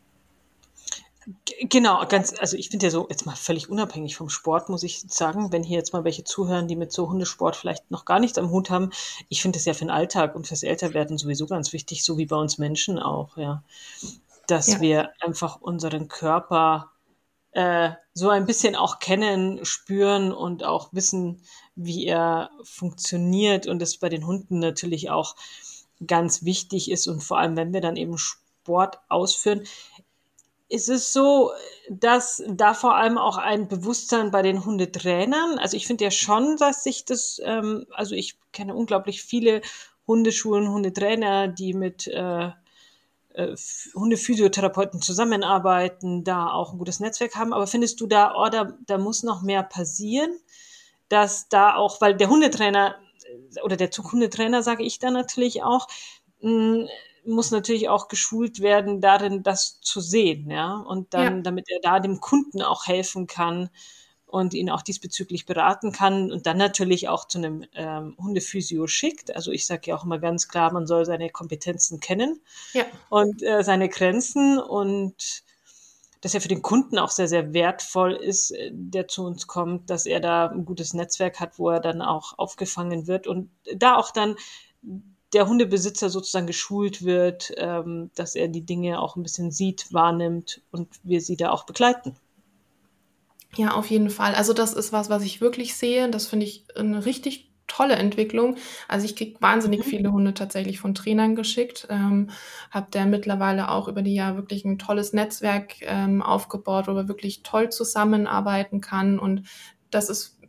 G genau, ganz also, ich finde ja so jetzt mal völlig unabhängig vom Sport, muss ich sagen, wenn hier jetzt mal welche zuhören, die mit so Hundesport vielleicht noch gar nichts am Hut haben. Ich finde das ja für den Alltag und fürs Älterwerden sowieso ganz wichtig, so wie bei uns Menschen auch, ja, dass Ja, wir einfach unseren Körper, äh, so ein bisschen auch kennen, spüren und auch wissen, wie er funktioniert und das bei den Hunden natürlich auch ganz wichtig ist und vor allem, wenn wir dann eben Sport ausführen, ist es so, dass da vor allem auch ein Bewusstsein bei den Hundetrainern also, ich finde ja schon, dass sich das ähm, also, ich kenne unglaublich viele Hundeschulen, Hundetrainer, die mit, äh, äh, Ph Hundephysiotherapeuten zusammenarbeiten, da auch 'n gutes Netzwerk haben. Aber findest du da, oh, da da muss noch mehr passieren, dass da auch weil der Hundetrainer äh, oder der Zughundetrainer, sage ich dann natürlich auch, hm, muss natürlich auch geschult werden, darin das zu sehen, ja? Und ja, dann damit er da dem Kunden auch helfen kann und ihn auch diesbezüglich beraten kann und dann natürlich auch zu 'nem, ähm, Hundephysio schickt. Also, ich sage ja auch immer ganz klar, man soll seine Kompetenzen kennen ja. und, äh, seine Grenzen und das ja für den Kunden auch sehr, sehr wertvoll ist, äh, der zu uns kommt, dass er da 'n gutes Netzwerk hat, wo er dann auch aufgefangen wird und da auch dann der Hundebesitzer sozusagen geschult wird, ähm, dass er die Dinge auch 'n bisschen sieht, wahrnimmt und wir sie da auch begleiten. Ja, auf jeden Fall. Also, das ist was, was ich wirklich sehe. Das finde ich 'ne richtig tolle Entwicklung. Also, ich kriege wahnsinnig Mhm. viele Hunde tatsächlich von Trainern geschickt, ähm, habe da mittlerweile auch über die Jahre wirklich 'n tolles Netzwerk, ähm, aufgebaut, wo man wirklich toll zusammenarbeiten kann. Und das ist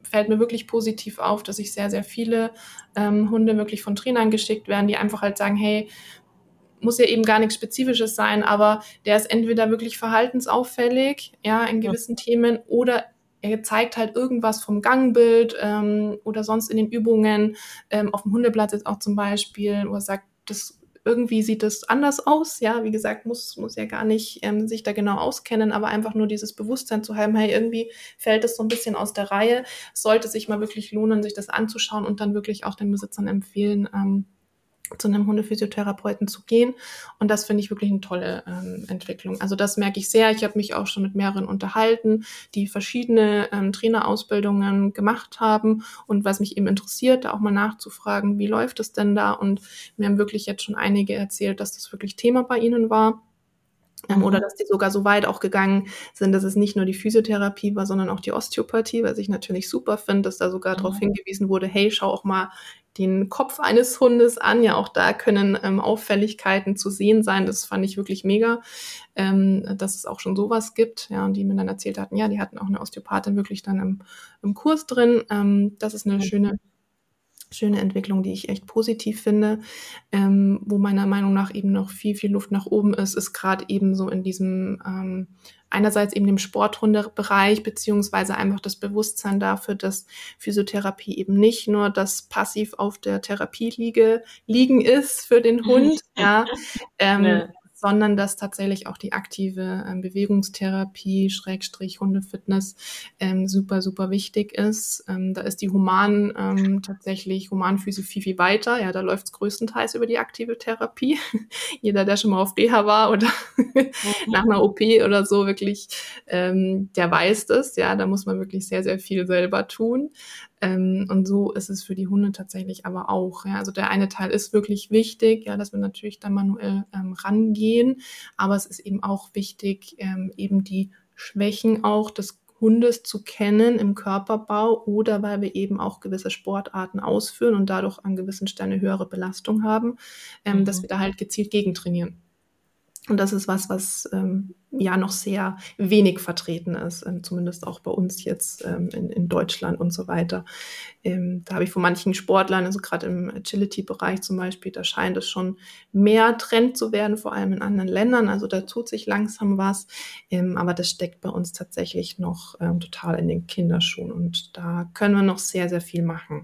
fällt mir wirklich positiv auf, dass ich sehr, sehr viele ähm, Hunde wirklich von Trainern geschickt werden, die einfach halt sagen, hey, muss ja eben gar nichts Spezifisches sein, aber der ist entweder wirklich verhaltensauffällig, ja, in gewissen ja. Themen, oder er zeigt halt irgendwas vom Gangbild ähm, oder sonst in den Übungen, ähm, auf dem Hundeplatz jetzt auch zum Beispiel, wo er sagt, das irgendwie sieht das anders aus, ja, wie gesagt, muss muss ja gar nicht ähm, sich da genau auskennen, aber einfach nur dieses Bewusstsein zu haben, hey, irgendwie fällt das so ein bisschen aus der Reihe, sollte sich mal wirklich lohnen, sich das anzuschauen und dann wirklich auch den Besitzern empfehlen, ähm, zu einem Hundephysiotherapeuten zu gehen. Und das finde ich wirklich eine tolle ähm, Entwicklung. Also das merke ich sehr. Ich habe mich auch schon mit mehreren unterhalten, die verschiedene ähm, Trainerausbildungen gemacht haben. Und was mich eben interessiert, da auch mal nachzufragen, wie läuft es denn da? Und mir haben wirklich jetzt schon einige erzählt, dass das wirklich Thema bei ihnen war. Ähm, oder dass die sogar so weit auch gegangen sind, dass es nicht nur die Physiotherapie war, sondern auch die Osteopathie, was ich natürlich super finde, dass da sogar mhm. darauf hingewiesen wurde, hey, schau auch mal den Kopf eines Hundes an. Ja, auch da können ähm, Auffälligkeiten zu sehen sein. Das fand ich wirklich mega, ähm, dass es auch schon sowas gibt. Ja, und die mir dann erzählt hatten, ja, die hatten auch eine Osteopathin wirklich dann im, im Kurs drin. Ähm, das ist eine mhm. schöne Schöne Entwicklung, die ich echt positiv finde, ähm, wo meiner Meinung nach eben noch viel, viel Luft nach oben ist, ist gerade eben so in diesem, ähm, einerseits eben dem Sporthundebereich, beziehungsweise einfach das Bewusstsein dafür, dass Physiotherapie eben nicht nur das passiv auf der Therapieliege liegen ist für den Hund, ja, ähm, nee. sondern dass tatsächlich auch die aktive ähm, Bewegungstherapie, Schrägstrich Hundefitness ähm, super, super wichtig ist. Ähm, da ist die Human ähm, tatsächlich, Humanphysio viel, viel weiter. Ja, da läuft es größtenteils über die aktive Therapie. Jeder, der schon mal auf Reha war oder nach einer O P oder so wirklich, ähm, der weiß das. Ja, da muss man wirklich sehr, sehr viel selber tun. Ähm, und so ist es für die Hunde tatsächlich aber auch. Ja. Also der eine Teil ist wirklich wichtig, ja, dass wir natürlich da manuell ähm, rangehen, aber es ist eben auch wichtig, ähm, eben die Schwächen auch des Hundes zu kennen im Körperbau oder weil wir eben auch gewisse Sportarten ausführen und dadurch an gewissen Stellen eine höhere Belastung haben, ähm, mhm. dass wir da halt gezielt gegentrainieren. Und das ist was, was ähm, ja noch sehr wenig vertreten ist, ähm, zumindest auch bei uns jetzt ähm, in, in Deutschland und so weiter. Ähm, da habe ich von manchen Sportlern, also gerade im Agility-Bereich zum Beispiel, da scheint es schon mehr Trend zu werden, vor allem in anderen Ländern. Also da tut sich langsam was, ähm, aber das steckt bei uns tatsächlich noch ähm, total in den Kinderschuhen und da können wir noch sehr, sehr viel machen.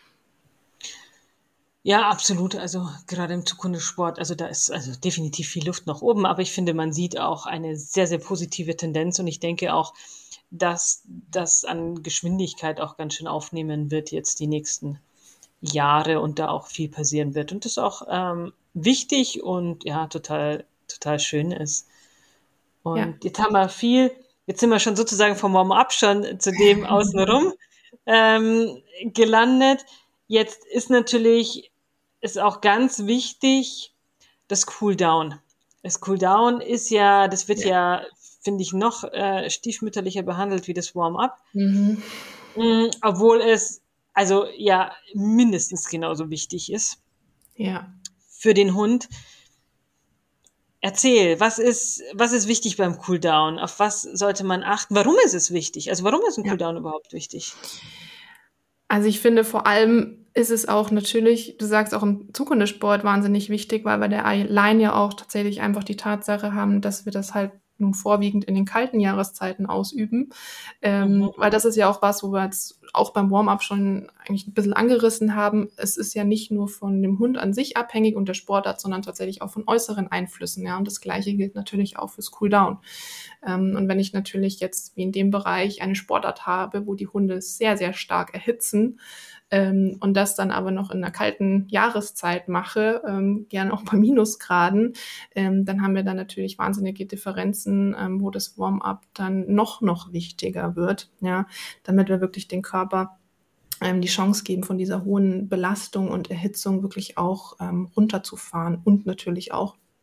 Ja, absolut. Also gerade im Zukunftssport, also da ist also definitiv viel Luft nach oben, aber ich finde, man sieht auch eine sehr, sehr positive Tendenz und ich denke auch, dass das an Geschwindigkeit auch ganz schön aufnehmen wird jetzt die nächsten Jahre und da auch viel passieren wird und das auch ähm, wichtig und ja, total, total schön ist. Und ja. Jetzt haben wir viel, jetzt sind wir schon sozusagen vom Warm-up schon zu dem außenrum ähm, gelandet. Jetzt ist natürlich ist auch ganz wichtig, das Cooldown. Das Cooldown ist ja, das wird ja, ja finde ich, noch äh, stiefmütterlicher behandelt wie das Warm-up. Mhm. Mhm, obwohl es, also ja, mindestens genauso wichtig ist. Ja. Für den Hund. Erzähl, was ist, was ist wichtig beim Cooldown? Auf was sollte man achten? Warum ist es wichtig? Also warum ist ein ja. Cooldown überhaupt wichtig? Also ich finde vor allem ist es auch natürlich, du sagst auch im Zukunftssport wahnsinnig wichtig, weil wir der allein ja auch tatsächlich einfach die Tatsache haben, dass wir das halt nun vorwiegend in den kalten Jahreszeiten ausüben. Ähm, mhm. Weil das ist ja auch was, wo wir jetzt auch beim Warm-up schon eigentlich ein bisschen angerissen haben. Es ist ja nicht nur von dem Hund an sich abhängig und der Sportart, sondern tatsächlich auch von äußeren Einflüssen. Ja, und das Gleiche gilt natürlich auch fürs Cooldown. Ähm, und wenn ich natürlich jetzt wie in dem Bereich eine Sportart habe, wo die Hunde sehr, sehr stark erhitzen, Ähm, und das dann aber noch in einer kalten Jahreszeit mache, ähm, gerne auch bei Minusgraden, ähm, dann haben wir dann natürlich wahnsinnige Differenzen, ähm, wo das Warm-up dann noch, noch wichtiger wird, ja, damit wir wirklich den Körper ähm, die Chance geben, von dieser hohen Belastung und Erhitzung wirklich auch ähm, runterzufahren und natürlich auch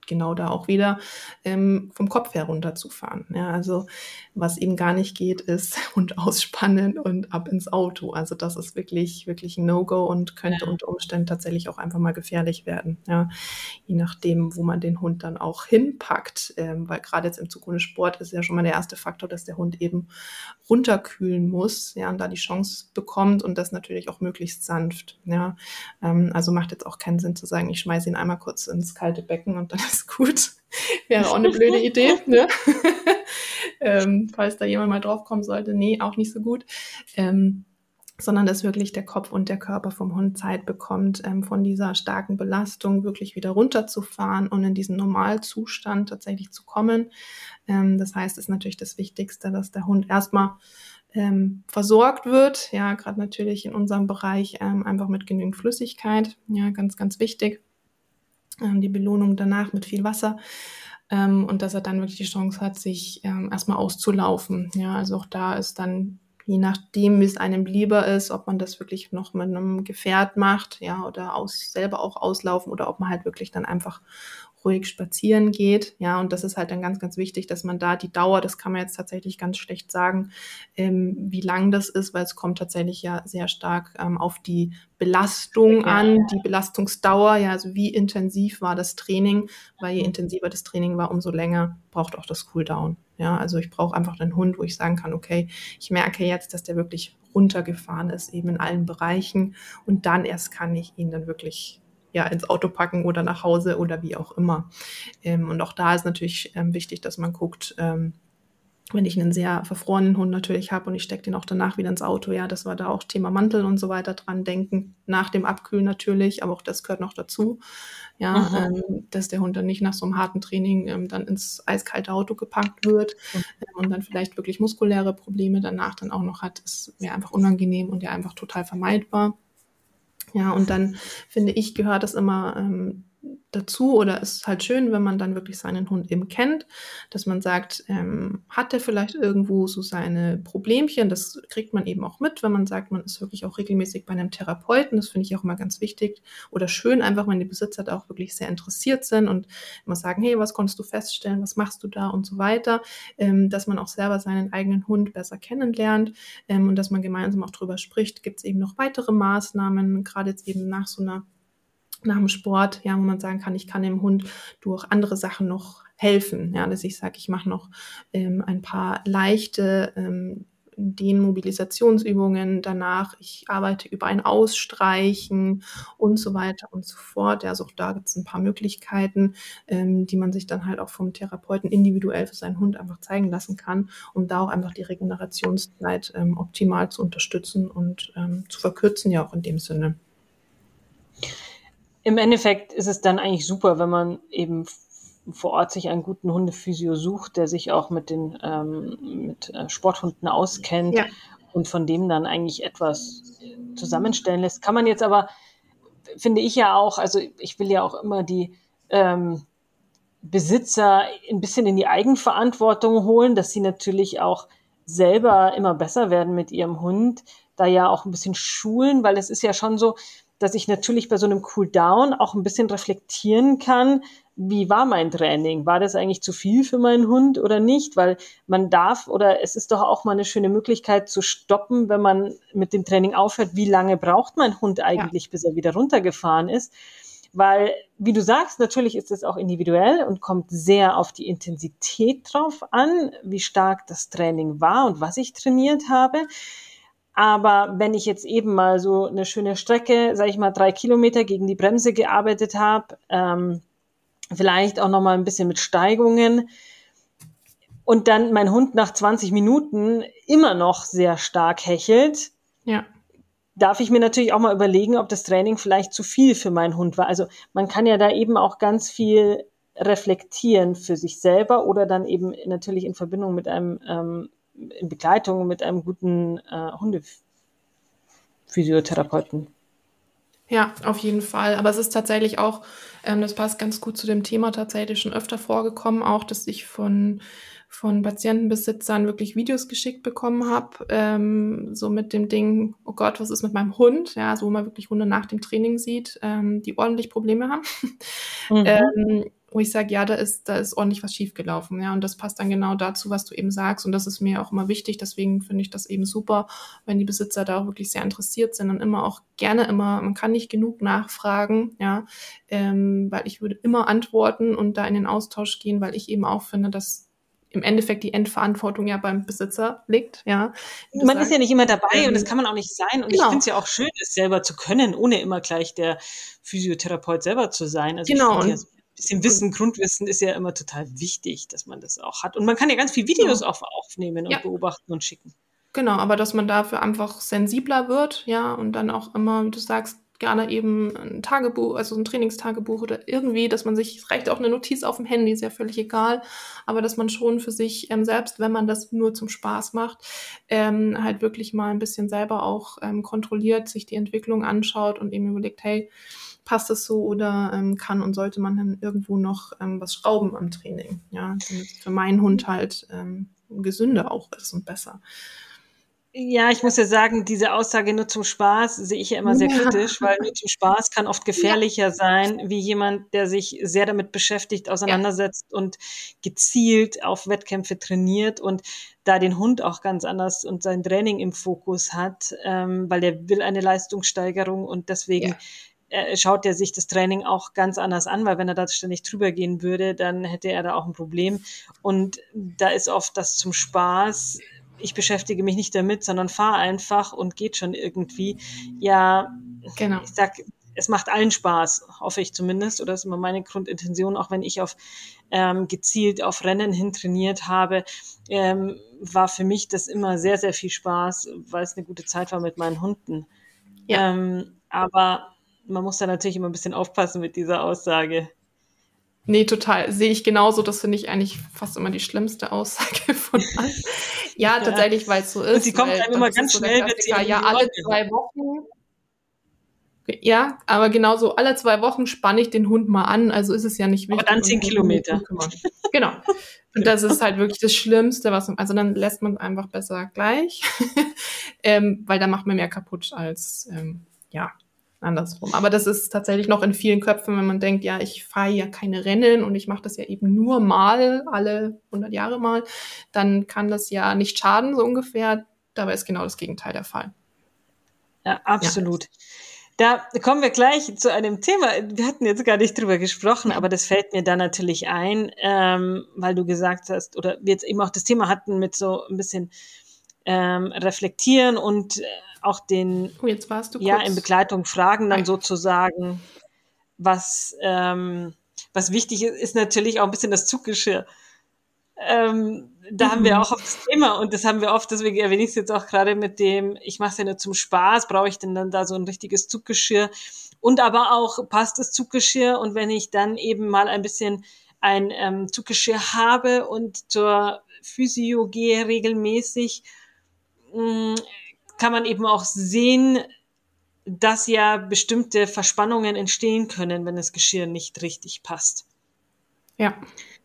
genau da auch wieder ähm, vom Kopf her runterzufahren. Ja, also was eben gar nicht geht, ist Hund ausspannen und ab ins Auto. Also das ist wirklich, wirklich ein No-Go und könnte Ja. unter Umständen tatsächlich auch einfach mal gefährlich werden. Ja, je nachdem, wo man den Hund dann auch hinpackt. Ähm, weil gerade jetzt im Zukunftssport ist ja schon mal der erste Faktor, dass der Hund eben runterkühlen muss, ja, und da die Chance bekommt und das natürlich auch möglichst sanft. Ja, ähm, also macht jetzt auch keinen Sinn zu sagen, ich schmeiße ihn einmal kurz ins kalte Becken und dann ist gut. Wäre auch eine blöde Idee, ne? ähm, falls da jemand mal drauf kommen sollte. Nee, auch nicht so gut. Ähm, sondern dass wirklich der Kopf und der Körper vom Hund Zeit bekommt, ähm, von dieser starken Belastung wirklich wieder runterzufahren und in diesen Normalzustand tatsächlich zu kommen. Ähm, das heißt, es ist natürlich das Wichtigste, dass der Hund erstmal ähm, versorgt wird, ja, gerade natürlich in unserem Bereich ähm, einfach mit genügend Flüssigkeit, ja, ganz, ganz wichtig. Ähm, die Belohnung danach mit viel Wasser. Ähm, und dass er dann wirklich die Chance hat, sich ähm, erstmal auszulaufen. Ja, also auch da ist dann, je nachdem, wie es einem lieber ist, ob man das wirklich noch mit einem Gefährt macht, ja, oder aus, selber auch auslaufen oder ob man halt wirklich dann einfach ruhig spazieren geht. Ja, und das ist halt dann ganz, ganz wichtig, dass man da die Dauer, das kann man jetzt tatsächlich ganz schlecht sagen, ähm, wie lang das ist, weil es kommt tatsächlich ja sehr stark ähm, auf die Belastung an, die Belastungsdauer, ja, also wie intensiv war das Training, weil je intensiver das Training war, umso länger braucht auch das Cooldown. Ja, also ich brauche einfach einen Hund, wo ich sagen kann, okay, ich merke jetzt, dass der wirklich runtergefahren ist, eben in allen Bereichen und dann erst kann ich ihn dann wirklich ja, ins Auto packen oder nach Hause oder wie auch immer. Ähm, und auch da ist natürlich ähm, wichtig, dass man guckt, ähm, wenn ich einen sehr verfrorenen Hund natürlich habe und ich stecke den auch danach wieder ins Auto, ja, dass wir da auch Thema Mantel und so weiter dran denken, nach dem Abkühlen natürlich, aber auch das gehört noch dazu, ja, Mhm. ähm, dass der Hund dann nicht nach so einem harten Training ähm, dann ins eiskalte Auto gepackt wird ähm, und dann vielleicht wirklich muskuläre Probleme danach dann auch noch hat, ist mir einfach unangenehm und ja einfach total vermeidbar. Ja, und dann finde ich, gehört das immer ähm, dazu oder ist halt schön, wenn man dann wirklich seinen Hund eben kennt, dass man sagt, ähm, hat der vielleicht irgendwo so seine Problemchen, das kriegt man eben auch mit, wenn man sagt, man ist wirklich auch regelmäßig bei einem Therapeuten, das finde ich auch immer ganz wichtig oder schön einfach, wenn die Besitzer da auch wirklich sehr interessiert sind und immer sagen, hey, was konntest du feststellen, was machst du da und so weiter, ähm, dass man auch selber seinen eigenen Hund besser kennenlernt ähm, und dass man gemeinsam auch drüber spricht, gibt es eben noch weitere Maßnahmen, gerade jetzt eben nach so einer nach dem Sport, ja, wo man sagen kann, ich kann dem Hund durch andere Sachen noch helfen, ja, dass ich sage, ich mache noch ähm, ein paar leichte ähm, Demobilisationsübungen danach, ich arbeite über ein Ausstreichen und so weiter und so fort. Ja, also auch da gibt es ein paar Möglichkeiten, ähm, die man sich dann halt auch vom Therapeuten individuell für seinen Hund einfach zeigen lassen kann, um da auch einfach die Regenerationszeit ähm, optimal zu unterstützen und ähm, zu verkürzen, ja auch in dem Sinne. Im Endeffekt ist es dann eigentlich super, wenn man eben vor Ort sich einen guten Hundephysio sucht, der sich auch mit den ähm, mit äh, Sporthunden auskennt Ja. und von dem dann eigentlich etwas zusammenstellen lässt. Kann man jetzt aber, finde ich ja auch, also ich will ja auch immer die ähm, Besitzer ein bisschen in die Eigenverantwortung holen, dass sie natürlich auch selber immer besser werden mit ihrem Hund, da ja auch ein bisschen schulen, weil es ist ja schon so, dass ich natürlich bei so einem Cooldown auch ein bisschen reflektieren kann, wie war mein Training? War das eigentlich zu viel für meinen Hund oder nicht? Weil man darf, oder es ist doch auch mal eine schöne Möglichkeit zu stoppen, wenn man mit dem Training aufhört, wie lange braucht mein Hund eigentlich, ja, bis er wieder runtergefahren ist? Weil, wie du sagst, natürlich ist es auch individuell und kommt sehr auf die Intensität drauf an, wie stark das Training war und was ich trainiert habe. Aber wenn ich jetzt eben mal so eine schöne Strecke, sage ich mal, drei Kilometer gegen die Bremse gearbeitet habe, ähm, vielleicht auch noch mal ein bisschen mit Steigungen und dann mein Hund nach zwanzig Minuten immer noch sehr stark hechelt, ja, darf ich mir natürlich auch mal überlegen, ob das Training vielleicht zu viel für meinen Hund war. Also man kann ja da eben auch ganz viel reflektieren für sich selber oder dann eben natürlich in Verbindung mit einem, ähm, in Begleitung mit einem guten äh, Hundephysiotherapeuten. Ja, auf jeden Fall. Aber es ist tatsächlich auch, ähm, das passt ganz gut zu dem Thema, tatsächlich schon öfter vorgekommen, auch, dass ich von, von Patientenbesitzern wirklich Videos geschickt bekommen habe, ähm, so mit dem Ding, oh Gott, was ist mit meinem Hund? Ja, so wo man wirklich Hunde nach dem Training sieht, ähm, die ordentlich Probleme haben. Mhm. ähm, wo ich sage, ja, da ist, da ist ordentlich was schiefgelaufen, ja, und das passt dann genau dazu, was du eben sagst, und das ist mir auch immer wichtig, deswegen finde ich das eben super, wenn die Besitzer da auch wirklich sehr interessiert sind und immer auch gerne immer, man kann nicht genug nachfragen, ja, ähm, weil ich würde immer antworten und da in den Austausch gehen, weil ich eben auch finde, dass im Endeffekt die Endverantwortung ja beim Besitzer liegt, ja. Wie du Man ist sagst. ja nicht immer dabei Ähm, und das kann man auch nicht sein. Und ich genau, finde es ja auch schön, es selber zu können, ohne immer gleich der Physiotherapeut selber zu sein. Also ich genau, finde ja, und, so ein bisschen und Wissen, Grundwissen ist ja immer total wichtig, dass man das auch hat. Und man kann ja ganz viele Videos genau, auch aufnehmen ja. und beobachten und schicken. Genau, aber dass man dafür einfach sensibler wird, ja, und dann auch immer, wie du sagst, gerne eben ein Tagebuch, also ein Trainingstagebuch oder irgendwie, dass man sich, es reicht auch eine Notiz auf dem Handy, ist ja völlig egal, aber dass man schon für sich, ähm, selbst wenn man das nur zum Spaß macht, ähm, halt wirklich mal ein bisschen selber auch ähm, kontrolliert, sich die Entwicklung anschaut und eben überlegt, hey, passt das so oder ähm, kann und sollte man dann irgendwo noch ähm, was schrauben am Training, ja, damit es für meinen Hund halt ähm, gesünder auch ist und besser. Ja, ich muss ja sagen, diese Aussage nur zum Spaß sehe ich ja immer sehr Ja, kritisch, weil nur zum Spaß kann oft ja, gefährlicher sein, wie jemand, der sich sehr damit beschäftigt, ja, auseinandersetzt und gezielt auf Wettkämpfe trainiert und da den Hund auch ganz anders und sein Training im Fokus hat, ähm, weil der will eine Leistungssteigerung und deswegen ja, äh, schaut er sich das Training auch ganz anders an, weil wenn er da ständig drüber gehen würde, dann hätte er da auch ein Problem. Und da ist oft das zum Spaß, ich beschäftige mich nicht damit, sondern fahre einfach und geht schon irgendwie. Ja, genau. ich sag, es macht allen Spaß, hoffe ich zumindest, oder das ist immer meine Grundintention, auch wenn ich auf ähm, gezielt auf Rennen hin trainiert habe, ähm, war für mich das immer sehr, sehr viel Spaß, weil es eine gute Zeit war mit meinen Hunden. Ja, Ähm, aber man muss da natürlich immer ein bisschen aufpassen mit dieser Aussage. nee, total. Sehe ich genauso. Das finde ich eigentlich fast immer die schlimmste Aussage von allen. Ja, Ja. tatsächlich, weil es so Und sie ist, kommt weil einem dann immer ist es ganz so der schnell, wird sie Klassiker, einem um ja, die Ohren alle gehauen. zwei Wochen. Ja, aber genauso alle zwei Wochen spanne ich den Hund mal an, also ist es ja nicht Aber wichtig dann und zehn muss mich nicht Kilometer. drum kümmern. Genau. Und das ist halt wirklich das Schlimmste, was, also dann lässt man es einfach besser gleich, ähm, weil da macht man mehr kaputt als, ähm, ja, andersrum. Aber das ist tatsächlich noch in vielen Köpfen, wenn man denkt, ja, ich fahre ja keine Rennen und ich mache das ja eben nur mal, alle hundert Jahre mal, dann kann das ja nicht schaden, so ungefähr. Dabei ist genau das Gegenteil der Fall. Ja, Ja. absolut. Da kommen wir gleich zu einem Thema. Wir hatten jetzt gar nicht drüber gesprochen, aber das fällt mir dann natürlich ein, ähm, weil du gesagt hast, oder wir jetzt eben auch das Thema hatten mit so ein bisschen ähm, reflektieren und äh, auch den, Oh, jetzt warst du ja, in kurz. Begleitung fragen dann Hi. sozusagen, was, ähm, was wichtig ist, ist natürlich auch ein bisschen das Zuggeschirr. Ähm, da haben wir Mhm. auch oft das Thema und das haben wir oft, deswegen erwähne ich es jetzt auch gerade mit dem, ich mache es ja nur zum Spaß, brauche ich denn dann da so ein richtiges Zuggeschirr und aber auch passt das Zuggeschirr und wenn ich dann eben mal ein bisschen ein ähm, Zuggeschirr habe und zur Physio gehe regelmäßig, mh, kann man eben auch sehen, dass ja bestimmte Verspannungen entstehen können, wenn das Geschirr nicht richtig passt. Ja.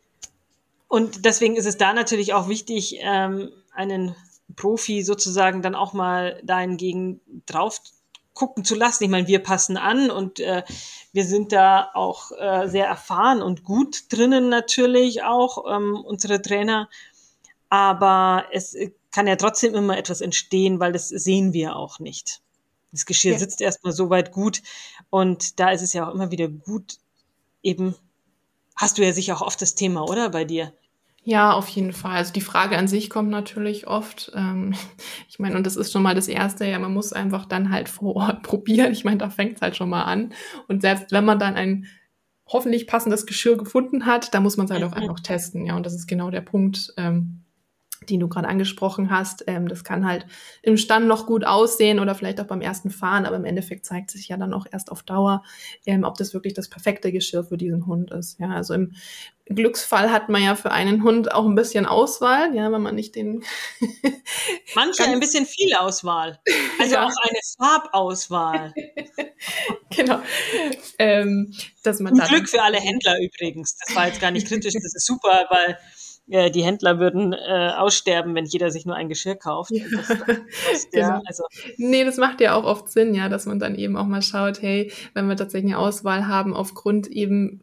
Und deswegen ist es da natürlich auch wichtig, ähm, einen Profi sozusagen dann auch mal dahingegen drauf gucken zu lassen. Ich meine, wir passen an und äh, wir sind da auch äh, sehr erfahren und gut drinnen natürlich auch, ähm, unsere Trainer. Aber es kann ja trotzdem immer etwas entstehen, weil das sehen wir auch nicht. Das Geschirr Ja. sitzt erstmal soweit gut und da ist es ja auch immer wieder gut, eben, hast du ja sicher auch oft das Thema, oder bei dir? Ja, auf jeden Fall. Also die Frage an sich kommt natürlich oft. Ähm, ich meine, und das ist schon mal das Erste, ja, man muss einfach dann halt vor Ort probieren. Ich meine, da fängt es halt schon mal an. Und selbst wenn man dann ein hoffentlich passendes Geschirr gefunden hat, da muss man es halt auch Mhm. einfach testen. Ja, und das ist genau der Punkt, ähm, den du gerade angesprochen hast. Ähm, das kann halt im Stand noch gut aussehen oder vielleicht auch beim ersten Fahren, aber im Endeffekt zeigt sich ja dann auch erst auf Dauer, ähm, ob das wirklich das perfekte Geschirr für diesen Hund ist. Ja, also im Glücksfall hat man ja für einen Hund auch ein bisschen Auswahl, ja, wenn man nicht den Manche ein ganz, bisschen viel Auswahl. Also ja, auch eine Farbauswahl. genau, ähm, dass man Zum da Glück dann für alle Händler übrigens. Das war jetzt gar nicht kritisch, das ist super, weil äh, die Händler würden äh, aussterben, wenn jeder sich nur ein Geschirr kauft. ja, Und das kostet ja, genau. also Nee, das macht ja auch oft Sinn, ja, dass man dann eben auch mal schaut, hey, wenn wir tatsächlich eine Auswahl haben aufgrund eben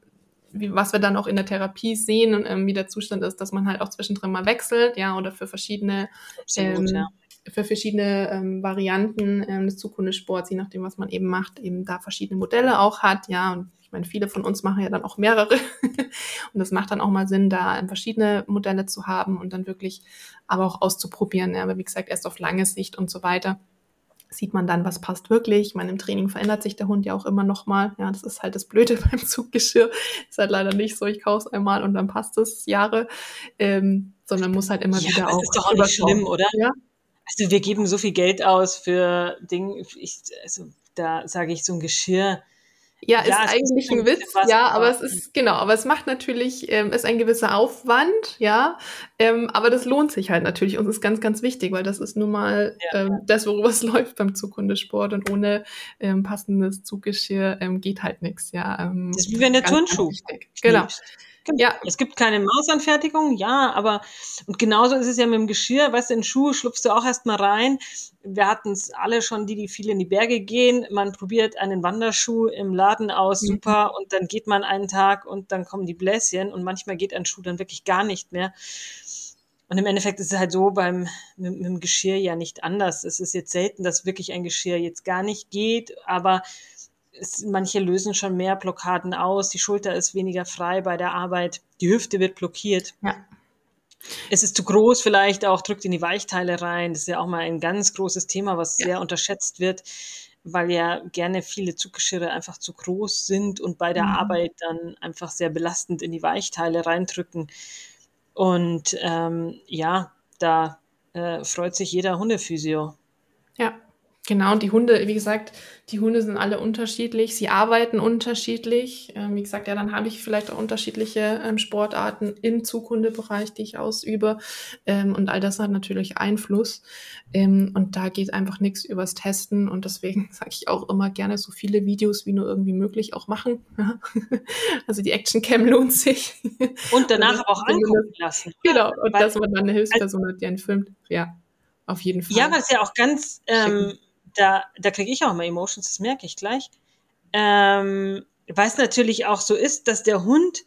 wie, was wir dann auch in der Therapie sehen und ähm, wie der Zustand ist, dass man halt auch zwischendrin mal wechselt, ja, oder für verschiedene Absolut, ähm, ja. für verschiedene ähm, Varianten ähm, des Zukunftssports, je nachdem, was man eben macht, eben da verschiedene Modelle auch hat, ja, und ich meine, viele von uns machen ja dann auch mehrere und das macht dann auch mal Sinn, da ähm, verschiedene Modelle zu haben und dann wirklich aber auch auszuprobieren, ja, aber wie gesagt, erst auf lange Sicht und so weiter sieht man dann, was passt wirklich. Ich meine, im Training verändert sich der Hund ja auch immer noch mal. Ja, das ist halt das Blöde beim Zuggeschirr. Ist halt leider nicht so, ich kaufe es einmal und dann passt es Jahre, ähm, sondern muss halt immer Ja, wieder das auch ist doch auch nicht überschauen. schlimm, oder? Ja, Also wir geben so viel Geld aus für Dinge, ich, also da sage ich so ein Geschirr, ja, ist ja, es kostet eigentlich ein ein bisschen Witz, was, ja, aber aber es ist, genau, aber es macht natürlich, ähm, ist ein gewisser Aufwand, ja, ähm, aber das lohnt sich halt natürlich und ist ganz, ganz wichtig, weil das ist nun mal ja, ähm, das, worüber es läuft beim Zughundesport und ohne ähm, passendes Zuggeschirr ähm, geht halt nichts, ja. das Ähm, ist wie das wenn ist der ganz, ganz Turnschuh wichtig. Genau. kniepst. Genau. Ja, Es gibt keine Mausanfertigung, ja, aber und genauso ist es ja mit dem Geschirr, weißt du, in den Schuh schlupfst du auch erstmal rein. Wir hatten es alle schon, die, die viel in die Berge gehen. Man probiert einen Wanderschuh im Laden aus, mhm. super, und dann geht man einen Tag und dann kommen die Bläschen und manchmal geht ein Schuh dann wirklich gar nicht mehr. Und im Endeffekt ist es halt so beim mit, mit dem Geschirr ja nicht anders. Es ist jetzt selten, dass wirklich ein Geschirr jetzt gar nicht geht, aber es, manche lösen schon mehr Blockaden aus. Die Schulter ist weniger frei bei der Arbeit. Die Hüfte wird blockiert. Ja, Es ist zu groß vielleicht auch, drückt in die Weichteile rein. Das ist ja auch mal ein ganz großes Thema, was ja. sehr unterschätzt wird, weil ja gerne viele Zuggeschirre einfach zu groß sind und bei der Mhm. Arbeit dann einfach sehr belastend in die Weichteile reindrücken. Und ähm, ja, da äh, freut sich jeder Hundephysio. Ja, genau. Und die Hunde, wie gesagt, die Hunde sind alle unterschiedlich. Sie arbeiten unterschiedlich. Ähm, wie gesagt, ja, dann habe ich vielleicht auch unterschiedliche ähm, Sportarten im Zughundebereich, die ich ausübe. Ähm, und all das hat natürlich Einfluss. Ähm, und da geht einfach nichts übers Testen. Und deswegen sage ich auch immer gerne so viele Videos wie nur irgendwie möglich auch machen. Also die Actioncam lohnt sich. Und Oder danach dass aber auch man angucken zumindest, lassen, oder? genau, und Weil, dass man dann eine Hilfsperson hat, die einen filmt. Ja, auf jeden ja, Fall. weil es ja auch ganz, Schicken. ähm, da, da kriege ich auch mal Emotions, das merke ich gleich. Ähm, weil es natürlich auch so ist, dass der Hund,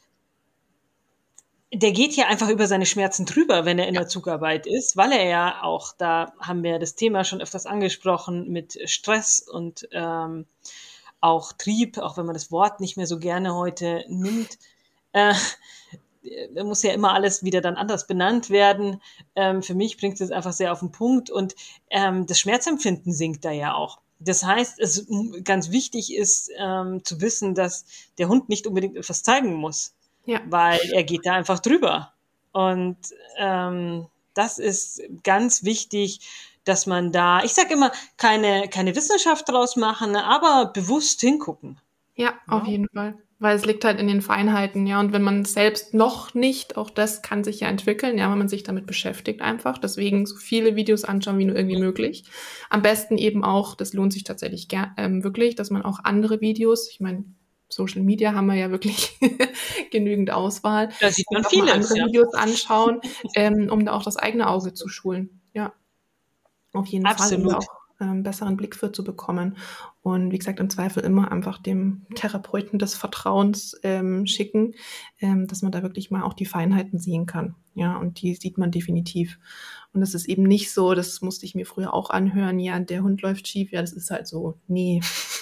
der geht ja einfach über seine Schmerzen drüber, wenn er in Ja. der Zugarbeit ist, weil er ja auch, da haben wir das Thema schon öfters angesprochen, mit Stress und ähm, auch Trieb, auch wenn man das Wort nicht mehr so gerne heute nimmt, äh, muss ja immer alles wieder dann anders benannt werden. Ähm, für mich bringt es einfach sehr auf den Punkt und ähm, das Schmerzempfinden sinkt da ja auch. Das heißt, es ganz wichtig ist ähm, zu wissen, dass der Hund nicht unbedingt etwas zeigen muss, Ja. weil er geht da einfach drüber. Und ähm, das ist ganz wichtig, dass man da, ich sage immer, keine, keine Wissenschaft draus machen, aber bewusst hingucken. Ja, auf Ja? jeden Fall. Weil es liegt halt in den Feinheiten, ja. Und wenn man selbst noch nicht, auch das kann sich ja entwickeln, ja, wenn man sich damit beschäftigt einfach. Deswegen so viele Videos anschauen, wie nur irgendwie möglich. Am besten eben auch, das lohnt sich tatsächlich ger ähm, wirklich, dass man auch andere Videos, ich meine, Social Media haben wir ja wirklich genügend Auswahl, Da sieht man und auch mal vieles, andere ja. Videos anschauen, ähm, um da auch das eigene Auge zu schulen. Ja. Auf jeden Fall, um da Absolut. auch ähm, besseren Blick für zu bekommen. Und wie gesagt, im Zweifel immer einfach dem Therapeuten des Vertrauens ähm, schicken, ähm, dass man da wirklich mal auch die Feinheiten sehen kann. Ja, und die sieht man definitiv. Und es ist eben nicht so, das musste ich mir früher auch anhören, ja, der Hund läuft schief, ja, das ist halt so. Nee,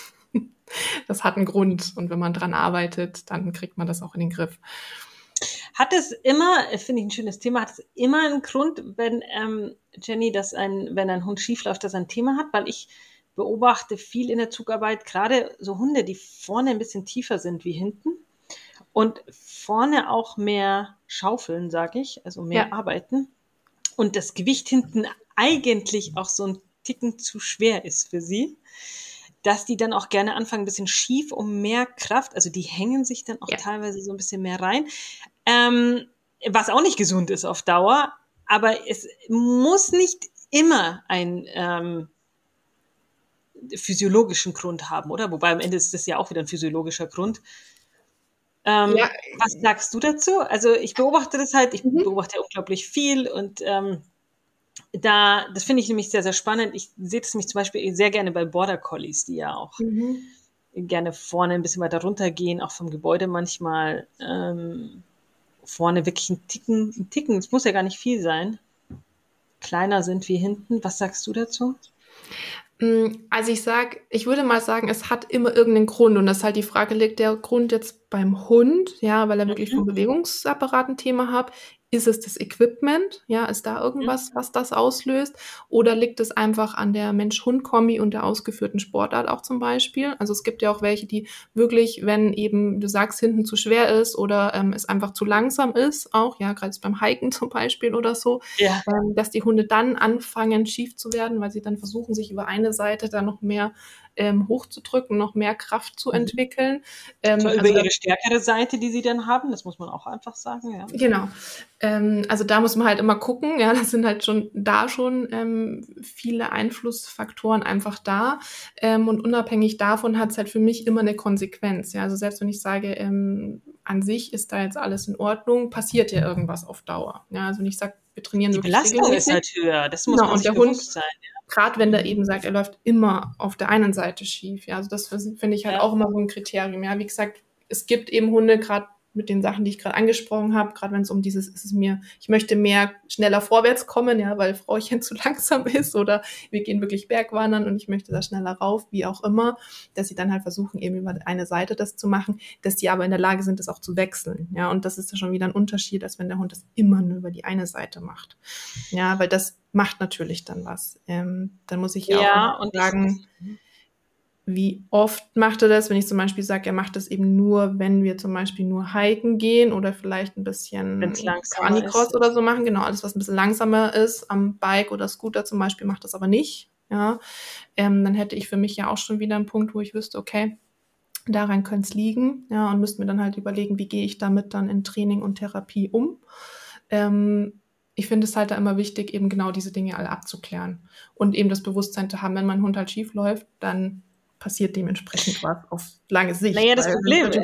das hat einen Grund. Und wenn man dran arbeitet, dann kriegt man das auch in den Griff. Hat es immer, finde ich ein schönes Thema, hat es immer einen Grund, wenn, ähm, Jenny, dass ein, wenn ein Hund schief läuft, dass er ein Thema hat? Weil ich beobachte viel in der Zugarbeit, gerade so Hunde, die vorne ein bisschen tiefer sind wie hinten und vorne auch mehr schaufeln, sage ich, also mehr Ja, arbeiten und das Gewicht hinten eigentlich auch so ein Ticken zu schwer ist für sie, dass die dann auch gerne anfangen, ein bisschen schief, um mehr Kraft, also die hängen sich dann auch ja, teilweise so ein bisschen mehr rein, ähm, was auch nicht gesund ist auf Dauer, aber es muss nicht immer einen ähm, physiologischen Grund haben, oder? Wobei am Ende ist das ja auch wieder ein physiologischer Grund. ja. Ähm, was sagst du dazu? Also ich beobachte das halt, ich Mhm. beobachte ja unglaublich viel und ähm, da, das finde ich nämlich sehr, sehr spannend. Ich sehe das nämlich zum Beispiel sehr gerne bei Border Collies, die ja auch Mhm. gerne vorne ein bisschen weiter runtergehen, auch vom Gebäude manchmal. Ähm, vorne wirklich ein Ticken, ein Ticken, es muss ja gar nicht viel sein, kleiner sind wie hinten. Was sagst du dazu? Also ich sag, ich würde mal sagen, es hat immer irgendeinen Grund und das ist halt die Frage, liegt der Grund jetzt beim Hund, ja, weil er wirklich Mhm. vom Bewegungsapparat ein Thema hat? Ist es das Equipment? Ja, ist da Mhm. irgendwas, was das auslöst? Oder liegt es einfach an der Mensch-Hund-Kombi und der ausgeführten Sportart auch zum Beispiel? Also es gibt ja auch welche, die wirklich, wenn eben, du sagst, hinten zu schwer ist oder ähm, es einfach zu langsam ist, auch, ja, gerade beim Hiken zum Beispiel oder so, Ja. ähm, dass die Hunde dann anfangen, schief zu werden, weil sie dann versuchen, sich über eine Seite da noch mehr ähm, hochzudrücken, noch mehr Kraft zu Mhm. entwickeln. Ähm, Zwar über also da, ihre stärkere Seite, die sie dann haben, das muss man auch einfach sagen, ja. genau. Ähm, also da muss man halt immer gucken, ja, das sind halt schon da schon ähm, viele Einflussfaktoren einfach da. Ähm, und unabhängig davon hat es halt für mich immer eine Konsequenz. Ja, also selbst wenn ich sage, ähm, an sich ist da jetzt alles in Ordnung, passiert ja irgendwas auf Dauer. Ja, also wenn ich sage, wir trainieren Die wirklich Belastung ist regelmäßig. halt höher, das muss Genau, man und sich der Hund, bewusst sein. gerade wenn der Mhm. eben sagt, er läuft immer auf der einen Seite schief. Ja, also das finde ich halt Ja. auch immer so ein Kriterium. Ja, wie gesagt, es gibt eben Hunde, gerade mit den Sachen, die ich gerade angesprochen habe, gerade wenn es um dieses, ist es mir, ich möchte mehr schneller vorwärts kommen, ja, weil Frauchen zu langsam ist oder wir gehen wirklich Bergwandern und ich möchte da schneller rauf, wie auch immer, dass sie dann halt versuchen, eben über eine Seite das zu machen, dass die aber in der Lage sind, das auch zu wechseln. Ja, und das ist ja schon wieder ein Unterschied, als wenn der Hund das immer nur über die eine Seite macht. Ja, weil das macht natürlich dann was. Ähm, dann muss ich ja auch Ja, einfach und ich, sagen, wie oft macht er das, wenn ich zum Beispiel sage, er macht das eben nur, wenn wir zum Beispiel nur hiken gehen oder vielleicht ein wenn es bisschen langsamer ist. Canicross oder so machen, genau, alles, was ein bisschen langsamer ist, am Bike oder Scooter zum Beispiel, macht das aber nicht, ja, ähm, dann hätte ich für mich ja auch schon wieder einen Punkt, wo ich wüsste, okay, daran könnte es liegen, ja, und müsste mir dann halt überlegen, wie gehe ich damit dann in Training und Therapie um. Ähm, ich finde es halt da immer wichtig, eben genau diese Dinge alle abzuklären und eben das Bewusstsein zu haben, wenn mein Hund halt schief läuft, dann passiert dementsprechend was auf lange Sicht. Naja, das Weil wenn es Problem, halt schon,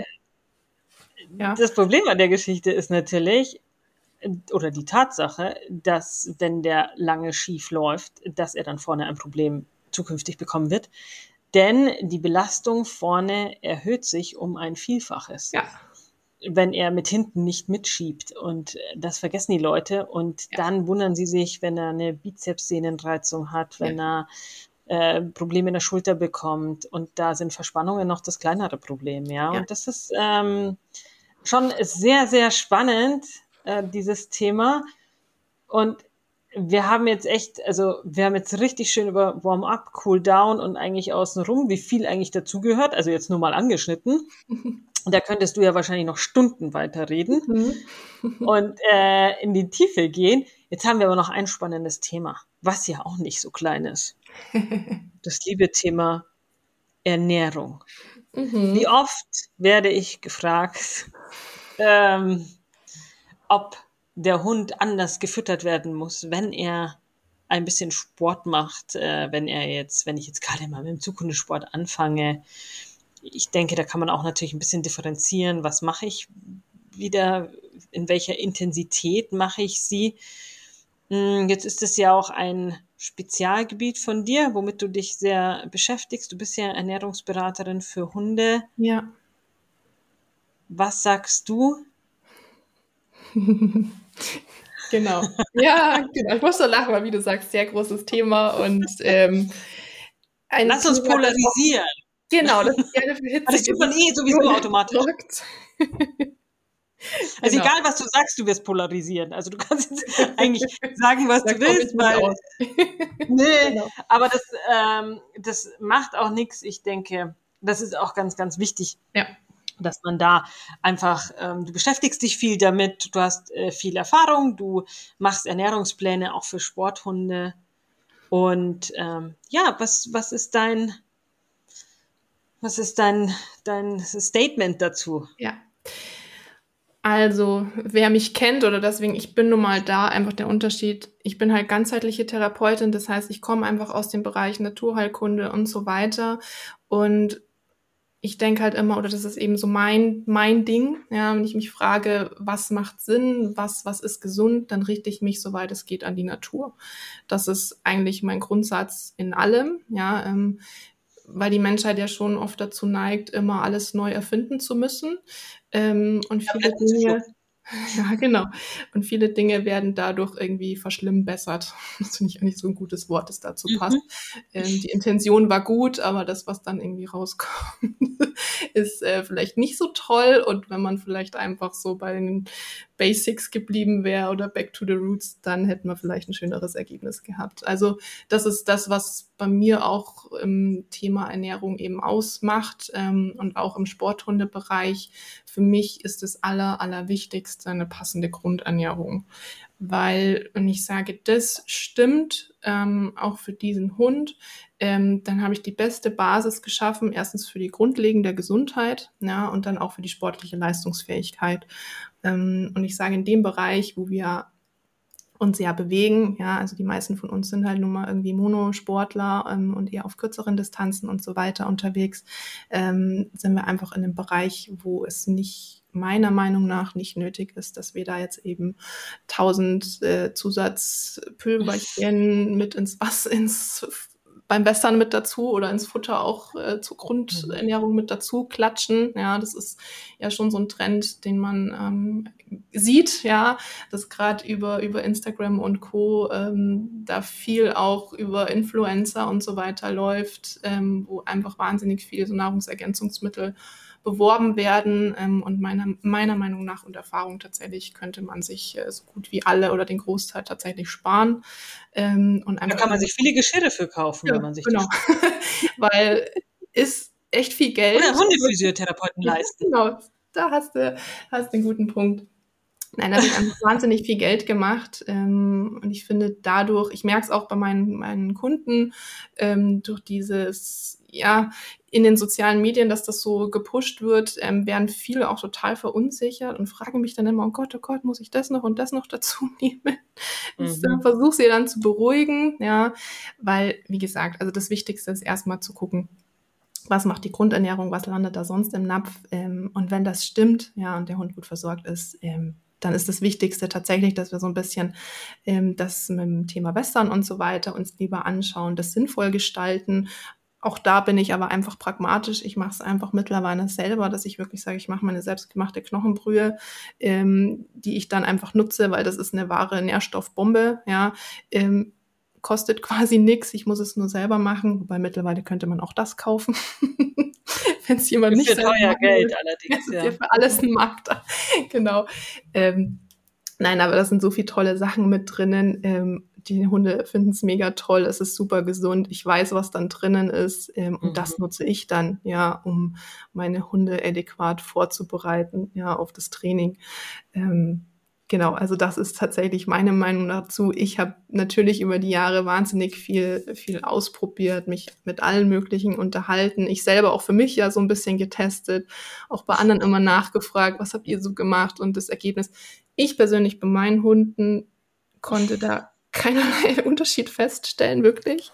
ja, das Problem an der Geschichte ist natürlich, oder die Tatsache, dass wenn der lange schief läuft, dass er dann vorne ein Problem zukünftig bekommen wird. Denn die Belastung vorne erhöht sich um ein Vielfaches, ja, wenn er mit hinten nicht mitschiebt. Und das vergessen die Leute. Und ja, dann wundern sie sich, wenn er eine Bizepssehnenreizung hat, ja, wenn er äh, Probleme in der Schulter bekommt. Und da sind Verspannungen noch das kleinere Problem. Ja, ja. und das ist ähm, schon sehr, sehr spannend, äh, dieses Thema. Und wir haben jetzt echt, also wir haben jetzt richtig schön über Warm-up, Cool-down und eigentlich außenrum, wie viel eigentlich dazugehört. Also jetzt nur mal angeschnitten. Da könntest du ja wahrscheinlich noch Stunden weiterreden Mhm. und äh, in die Tiefe gehen. Jetzt haben wir aber noch ein spannendes Thema, was ja auch nicht so klein ist. Das liebe Thema Ernährung. Wie Mhm. oft werde ich gefragt, ähm, ob der Hund anders gefüttert werden muss, wenn er ein bisschen Sport macht, äh, wenn er jetzt, wenn ich jetzt gerade mal mit dem Zukunftssport anfange. Ich denke, da kann man auch natürlich ein bisschen differenzieren. Was mache ich wieder? In welcher Intensität mache ich sie? Hm, Jetzt ist es ja auch ein Spezialgebiet von dir, womit du dich sehr beschäftigst. Du bist ja Ernährungsberaterin für Hunde. Ja. Was sagst du? Genau. Ja, genau. Ich muss so lachen, weil wie du sagst, sehr großes Thema und ähm, ein Lass uns Thema, das auch, polarisieren. genau, das gerne für Aber das hitzige tut man eh sowieso Diskussionen automatisch. sorgt. Also Genau, egal, was du sagst, du wirst polarisieren. Also du kannst jetzt eigentlich sagen, was da du komme ich willst, nicht weil, aus. nee, Genau. aber das, ähm, das macht auch nichts. Ich denke, das ist auch ganz, ganz wichtig, Ja. dass man da einfach, ähm, du beschäftigst dich viel damit, du hast äh, viel Erfahrung, du machst Ernährungspläne auch für Sporthunde. Und ähm, ja, was, was ist dein, was ist dein, dein Statement dazu? Ja. Also, wer mich kennt oder deswegen, ich bin nun mal da, einfach der Unterschied, ich bin halt ganzheitliche Therapeutin, das heißt, ich komme einfach aus dem Bereich Naturheilkunde und so weiter und ich denke halt immer, oder das ist eben so mein mein Ding, ja, wenn ich mich frage, was macht Sinn, was was ist gesund, dann richte ich mich, soweit es geht, an die Natur. Das ist eigentlich mein Grundsatz in allem, ja, ähm, weil die Menschheit ja schon oft dazu neigt, immer alles neu erfinden zu müssen. Ähm, und viele Dinge, ja, genau. Und viele Dinge werden dadurch irgendwie verschlimmbessert. Das finde ich eigentlich so ein gutes Wort, das dazu passt. Mhm. Ähm, die Intention war gut, aber das, was dann irgendwie rauskommt, ist äh, vielleicht nicht so toll. Und wenn man vielleicht einfach so bei den Basics geblieben wäre oder back to the roots, dann hätten wir vielleicht ein schöneres Ergebnis gehabt. Also das ist das, was bei mir auch im Thema Ernährung eben ausmacht, ähm, und auch im Sporthundebereich. Für mich ist das aller, allerwichtigste eine passende Grundernährung, weil, und ich sage, das stimmt ähm, auch für diesen Hund, ähm, dann habe ich die beste Basis geschaffen, erstens für die grundlegende Gesundheit, ja, und dann auch für die sportliche Leistungsfähigkeit. Ähm, und ich sage, in dem Bereich, wo wir uns ja bewegen, ja, also die meisten von uns sind halt nun mal irgendwie Monosportler ähm, und eher auf kürzeren Distanzen und so weiter unterwegs, ähm, sind wir einfach in einem Bereich, wo es nicht, meiner Meinung nach, nicht nötig ist, dass wir da jetzt eben tausend äh, Zusatzpülverchen mit ins was ins beim Wässern mit dazu oder ins Futter auch äh, zur Grundernährung mit dazu klatschen. Ja, das ist ja schon so ein Trend, den man ähm, sieht, ja, dass gerade über über Instagram und Co. Ähm, da viel auch über Influencer und so weiter läuft, ähm, wo einfach wahnsinnig viel so Nahrungsergänzungsmittel beworben werden, ähm, und meiner meiner Meinung nach und Erfahrung tatsächlich könnte man sich äh, so gut wie alle oder den Großteil tatsächlich sparen, ähm, und Da einfach kann man sich viele Geschirre für kaufen, ja, wenn man sich die genau. Weil ist echt viel Geld. oder Hundephysiotherapeuten Ja, leisten. genau. Da hast du hast du 'n guten Punkt. Nein, da wird einfach wahnsinnig viel Geld gemacht. Ähm, und ich finde dadurch, ich merke es auch bei meinen, meinen Kunden, ähm, durch dieses, ja, in den sozialen Medien, dass das so gepusht wird, ähm, werden viele auch total verunsichert und fragen mich dann immer, oh Gott, oh Gott, muss ich das noch und das noch dazu nehmen? Ich äh, Mhm. versuche sie dann zu beruhigen, ja, weil, wie gesagt, also das Wichtigste ist erstmal zu gucken, was macht die Grundernährung, was landet da sonst im Napf, ähm, und wenn das stimmt, ja, und der Hund gut versorgt ist, ähm, dann ist das Wichtigste tatsächlich, dass wir so ein bisschen ähm, das mit dem Thema Western und so weiter uns lieber anschauen, das sinnvoll gestalten. Auch da bin ich aber einfach pragmatisch. Ich mache es einfach mittlerweile selber, dass ich wirklich sage, ich mache meine selbstgemachte Knochenbrühe, ähm, die ich dann einfach nutze, weil das ist eine wahre Nährstoffbombe, ja, ähm, kostet quasi nichts, ich muss es nur selber machen, wobei mittlerweile könnte man auch das kaufen, wenn es jemand nicht Für selber teuer machen Geld will. allerdings, Das ist ja. ja für alles ein Markt, genau. Ähm, nein, aber da sind so viele tolle Sachen mit drinnen. Ähm, die Hunde finden es mega toll, es ist super gesund. Ich weiß, was dann drinnen ist, ähm, und das Mhm. nutze ich dann, ja, um meine Hunde adäquat vorzubereiten, ja, auf das Training. Ähm, genau, also das ist tatsächlich meine Meinung dazu. Ich habe natürlich über die Jahre wahnsinnig viel, viel ausprobiert, mich mit allen möglichen unterhalten. Ich selber auch für mich ja so ein bisschen getestet, auch bei anderen immer nachgefragt, was habt ihr so gemacht und das Ergebnis. Ich persönlich bei meinen Hunden konnte da keinerlei Unterschied feststellen, wirklich.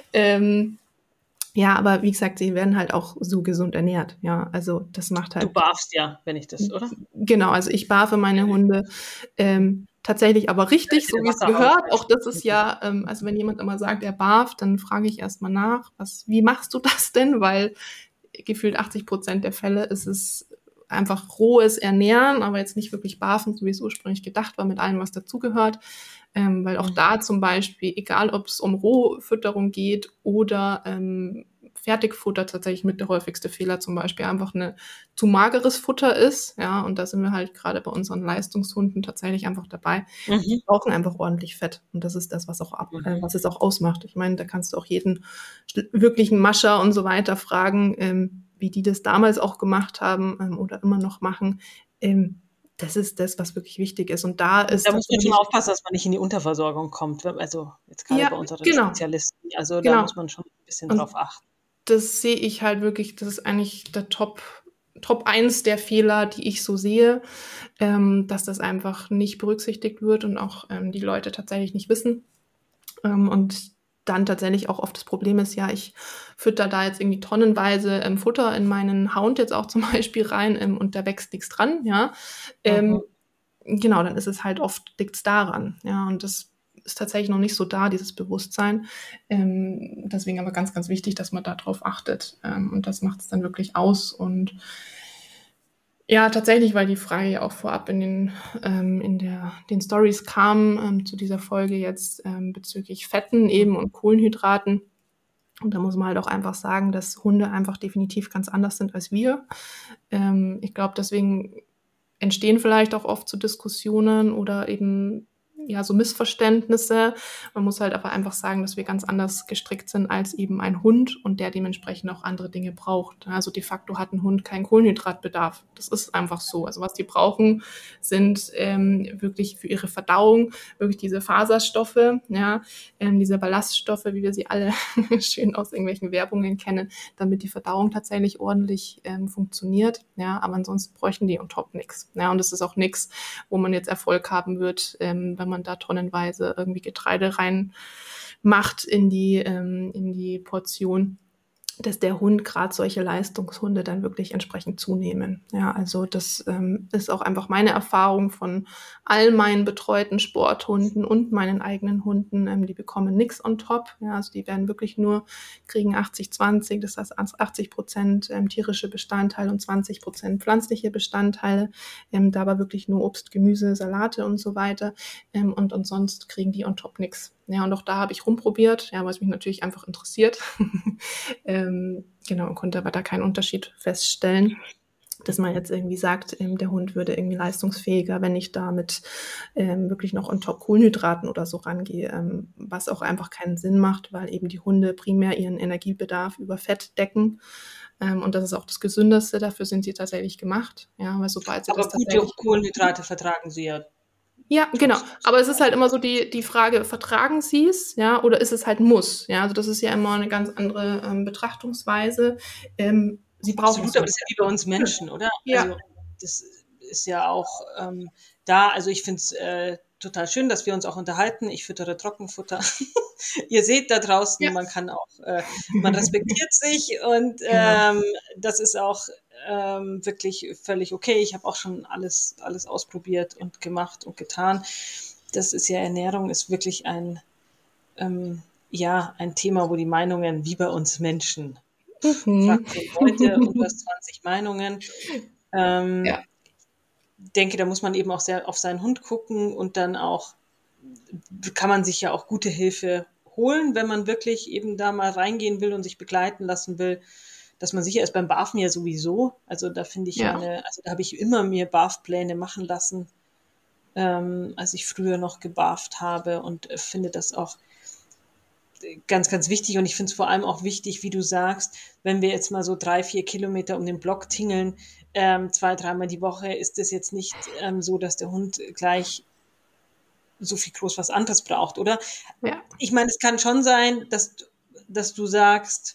Ähm, ja, aber wie gesagt, sie werden halt auch so gesund ernährt. Ja, also das macht Du halt barfst ja, wenn ich das, oder? genau, also ich barfe meine Hunde ähm, tatsächlich aber richtig, so Der wie es Wasserhahn gehört. Auch das ist zum ja, ähm, also wenn jemand immer sagt, er barft, dann frage ich erstmal nach, was, wie machst du das denn? Weil gefühlt achtzig Prozent der Fälle ist es einfach rohes Ernähren, aber jetzt nicht wirklich barfen, so wie es ursprünglich gedacht war, mit allem, was dazugehört. Ähm, weil auch Mhm. da zum Beispiel, egal ob es um Rohfütterung geht oder ähm, Fertigfutter, tatsächlich mit der häufigste Fehler zum Beispiel einfach eine zu mageres Futter ist, ja, und da sind wir halt gerade bei unseren Leistungshunden tatsächlich einfach dabei. Die Mhm. brauchen einfach ordentlich Fett und das ist das, was auch ab, äh, Mhm. was es auch ausmacht. Ich meine, da kannst du auch jeden wirklichen Mascher und so weiter fragen, ähm, wie die das damals auch gemacht haben ähm, oder immer noch machen. Ähm, das ist das, was wirklich wichtig ist. Und da ist Da muss man schon tatsächlich, aufpassen, dass man nicht in die Unterversorgung kommt, wenn also jetzt grade ja, bei unseren genau, Spezialisten. Also, da genau. muss man schon 'n bisschen Und drauf achten. das sehe ich halt wirklich, das ist eigentlich der Top, Top eins der Fehler, die ich so sehe, ähm, dass das einfach nicht berücksichtigt wird und auch ähm, die Leute tatsächlich nicht wissen. Ähm, und dann tatsächlich auch oft das Problem ist, ja, ich fütter da jetzt irgendwie tonnenweise ähm, Futter in meinen Hound jetzt auch zum Beispiel rein, ähm, und da wächst nichts dran, ja. Mhm. Ähm, genau, dann ist es halt oft, liegt's daran, ja, und das ist tatsächlich noch nicht so da, dieses Bewusstsein. Ähm, deswegen aber ganz, ganz wichtig, dass man darauf achtet. Ähm, und das macht es dann wirklich aus. Und ja, tatsächlich, weil die Frage ja auch vorab in den, ähm, in der, den Stories kam, ähm, zu dieser Folge jetzt ähm, bezüglich Fetten eben und Kohlenhydraten. Und da muss man halt auch einfach sagen, dass Hunde einfach definitiv ganz anders sind als wir. Ähm, ich glaube, deswegen entstehen vielleicht auch oft so Diskussionen oder eben ja so Missverständnisse. Man muss halt aber einfach sagen, dass wir ganz anders gestrickt sind als eben ein Hund und der dementsprechend auch andere Dinge braucht. Also de facto hat ein Hund keinen Kohlenhydratbedarf. Das ist einfach so. Also was die brauchen, sind ähm, wirklich für ihre Verdauung wirklich diese Faserstoffe, ja, ähm, diese Ballaststoffe, wie wir sie alle schön aus irgendwelchen Werbungen kennen, damit die Verdauung tatsächlich ordentlich ähm, funktioniert. Ja, aber ansonsten bräuchten die on top nichts. Ja, und das ist auch nichts, wo man jetzt Erfolg haben wird, ähm, wenn man da tonnenweise irgendwie Getreide rein macht in die, ähm, in die Portion, dass der Hund, gerade solche Leistungshunde, dann wirklich entsprechend zunehmen. Ja, also das ähm, ist auch einfach meine Erfahrung von all meinen betreuten Sporthunden und meinen eigenen Hunden. Ähm, die bekommen nichts on top. Ja, also die werden wirklich nur, kriegen achtzig zwanzig, das heißt achtzig Prozent ähm, tierische Bestandteile und zwanzig Prozent pflanzliche Bestandteile. Ähm, da aber wirklich nur Obst, Gemüse, Salate und so weiter. Ähm, und, und sonst kriegen die on top nichts. Ja, und auch da habe ich rumprobiert, ja, was mich natürlich einfach interessiert. ähm, genau, und konnte aber da keinen Unterschied feststellen, dass man jetzt irgendwie sagt, ähm, der Hund würde irgendwie leistungsfähiger, wenn ich da mit ähm, wirklich noch on top Kohlenhydraten oder so rangehe, ähm, was auch einfach keinen Sinn macht, weil eben die Hunde primär ihren Energiebedarf über Fett decken. Ähm, und das ist auch das Gesündeste, dafür sind sie tatsächlich gemacht. Ja, weil sobald sie Aber das gute tatsächlich... Kohlenhydrate vertragen sie ja Ja, genau. trotzdem. Aber es ist halt immer so die, die Frage, vertragen sie es, ja, oder ist es halt Muss? Ja, also das ist ja immer eine ganz andere ähm, Betrachtungsweise. Ähm, sie brauchen es Absolut, aber halt. das ist ja wie bei uns Menschen, oder? Ja, Also das ist ja auch ähm, da, also ich finde es äh, total schön, dass wir uns auch unterhalten. Ich füttere Trockenfutter. Ihr seht da draußen, ja, man kann auch, äh, man respektiert sich und genau. ähm, das ist auch ähm, wirklich völlig okay. Ich habe auch schon alles, alles ausprobiert und gemacht und getan. Das ist ja, Ernährung ist wirklich ein, ähm, ja, ein Thema, wo die Meinungen wie bei uns Menschen, Mhm. frag zehn Leute und du hast zwanzig Meinungen. Ähm, Ja, denke, da muss man eben auch sehr auf seinen Hund gucken und dann auch, kann man sich ja auch gute Hilfe holen, wenn man wirklich eben da mal reingehen will und sich begleiten lassen will, dass man sicher ist. Beim Barfen ja sowieso. Also da finde ich ja ja. eine, also da habe ich immer mir Barfpläne machen lassen, ähm, als ich früher noch gebarft habe und äh, finde das auch ganz, ganz wichtig. Und ich finde es vor allem auch wichtig, wie du sagst, wenn wir jetzt mal so drei, vier Kilometer um den Block tingeln, ähm, zwei, dreimal die Woche, ist es jetzt nicht ähm, so, dass der Hund gleich so viel groß was anderes braucht, oder? Ja. Ich meine, es kann schon sein, dass, dass du sagst,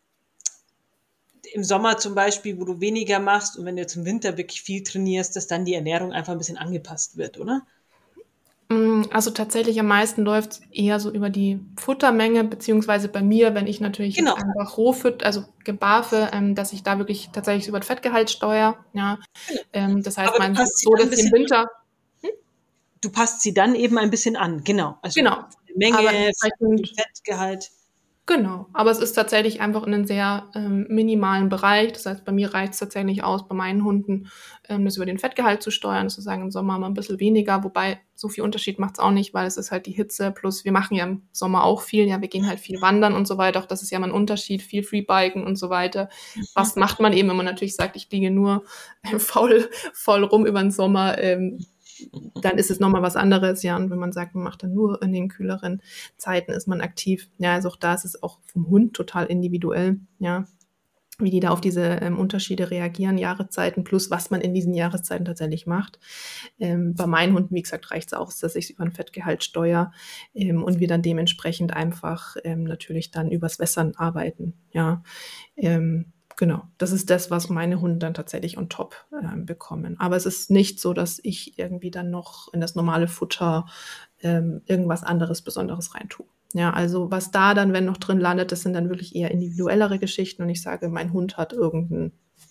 im Sommer zum Beispiel, wo du weniger machst und wenn du jetzt im Winter wirklich viel trainierst, dass dann die Ernährung einfach ein bisschen angepasst wird, oder? Mm, Also tatsächlich am meisten läuft es eher so über die Futtermenge, beziehungsweise bei mir, wenn ich natürlich jetzt Genau. einfach Rohfütt, also gebarfe, ähm, dass ich da wirklich tatsächlich über das Fettgehalt steuere. Ja, ähm, das heißt, Aber du meistens ist passt es sie so, dann ein dass sie im bisschen, Winter, du passt sie dann eben ein bisschen an, genau. Also genau, von der aber Menge, von dem entsprechend. Fettgehalt. Genau, aber es ist tatsächlich einfach in einem sehr ähm, minimalen Bereich. Das heißt, bei mir reicht es tatsächlich aus, bei meinen Hunden ähm, das über den Fettgehalt zu steuern, zu sagen, im Sommer mal ein bisschen weniger, wobei so viel Unterschied macht es auch nicht, weil es ist halt die Hitze, plus wir machen ja im Sommer auch viel, ja, wir gehen halt viel wandern und so weiter, auch das ist ja mal ein Unterschied, viel Freebiken und so weiter. Was macht man eben, wenn man natürlich sagt, ich liege nur äh, faul, faul rum über den Sommer, ähm, dann ist es nochmal was anderes, ja. Und wenn man sagt, man macht dann nur in den kühleren Zeiten, ist man aktiv. Ja, also auch da ist es auch vom Hund total individuell, ja, wie die da auf diese ähm, Unterschiede reagieren, Jahreszeiten, plus was man in diesen Jahreszeiten tatsächlich macht. Ähm, bei meinen Hunden, wie gesagt, reicht es auch, dass ich über ein Fettgehalt steuere ähm, und wir dann dementsprechend einfach ähm, natürlich dann übers Wässern arbeiten, ja. Ähm, Genau, das ist das, was meine Hunde dann tatsächlich on top ähm, bekommen. Aber es ist nicht so, dass ich irgendwie dann noch in das normale Futter ähm, irgendwas anderes Besonderes reintue. Ja, also was da dann, wenn noch drin landet, das sind dann wirklich eher individuellere Geschichten und ich sage, mein Hund hat irgendein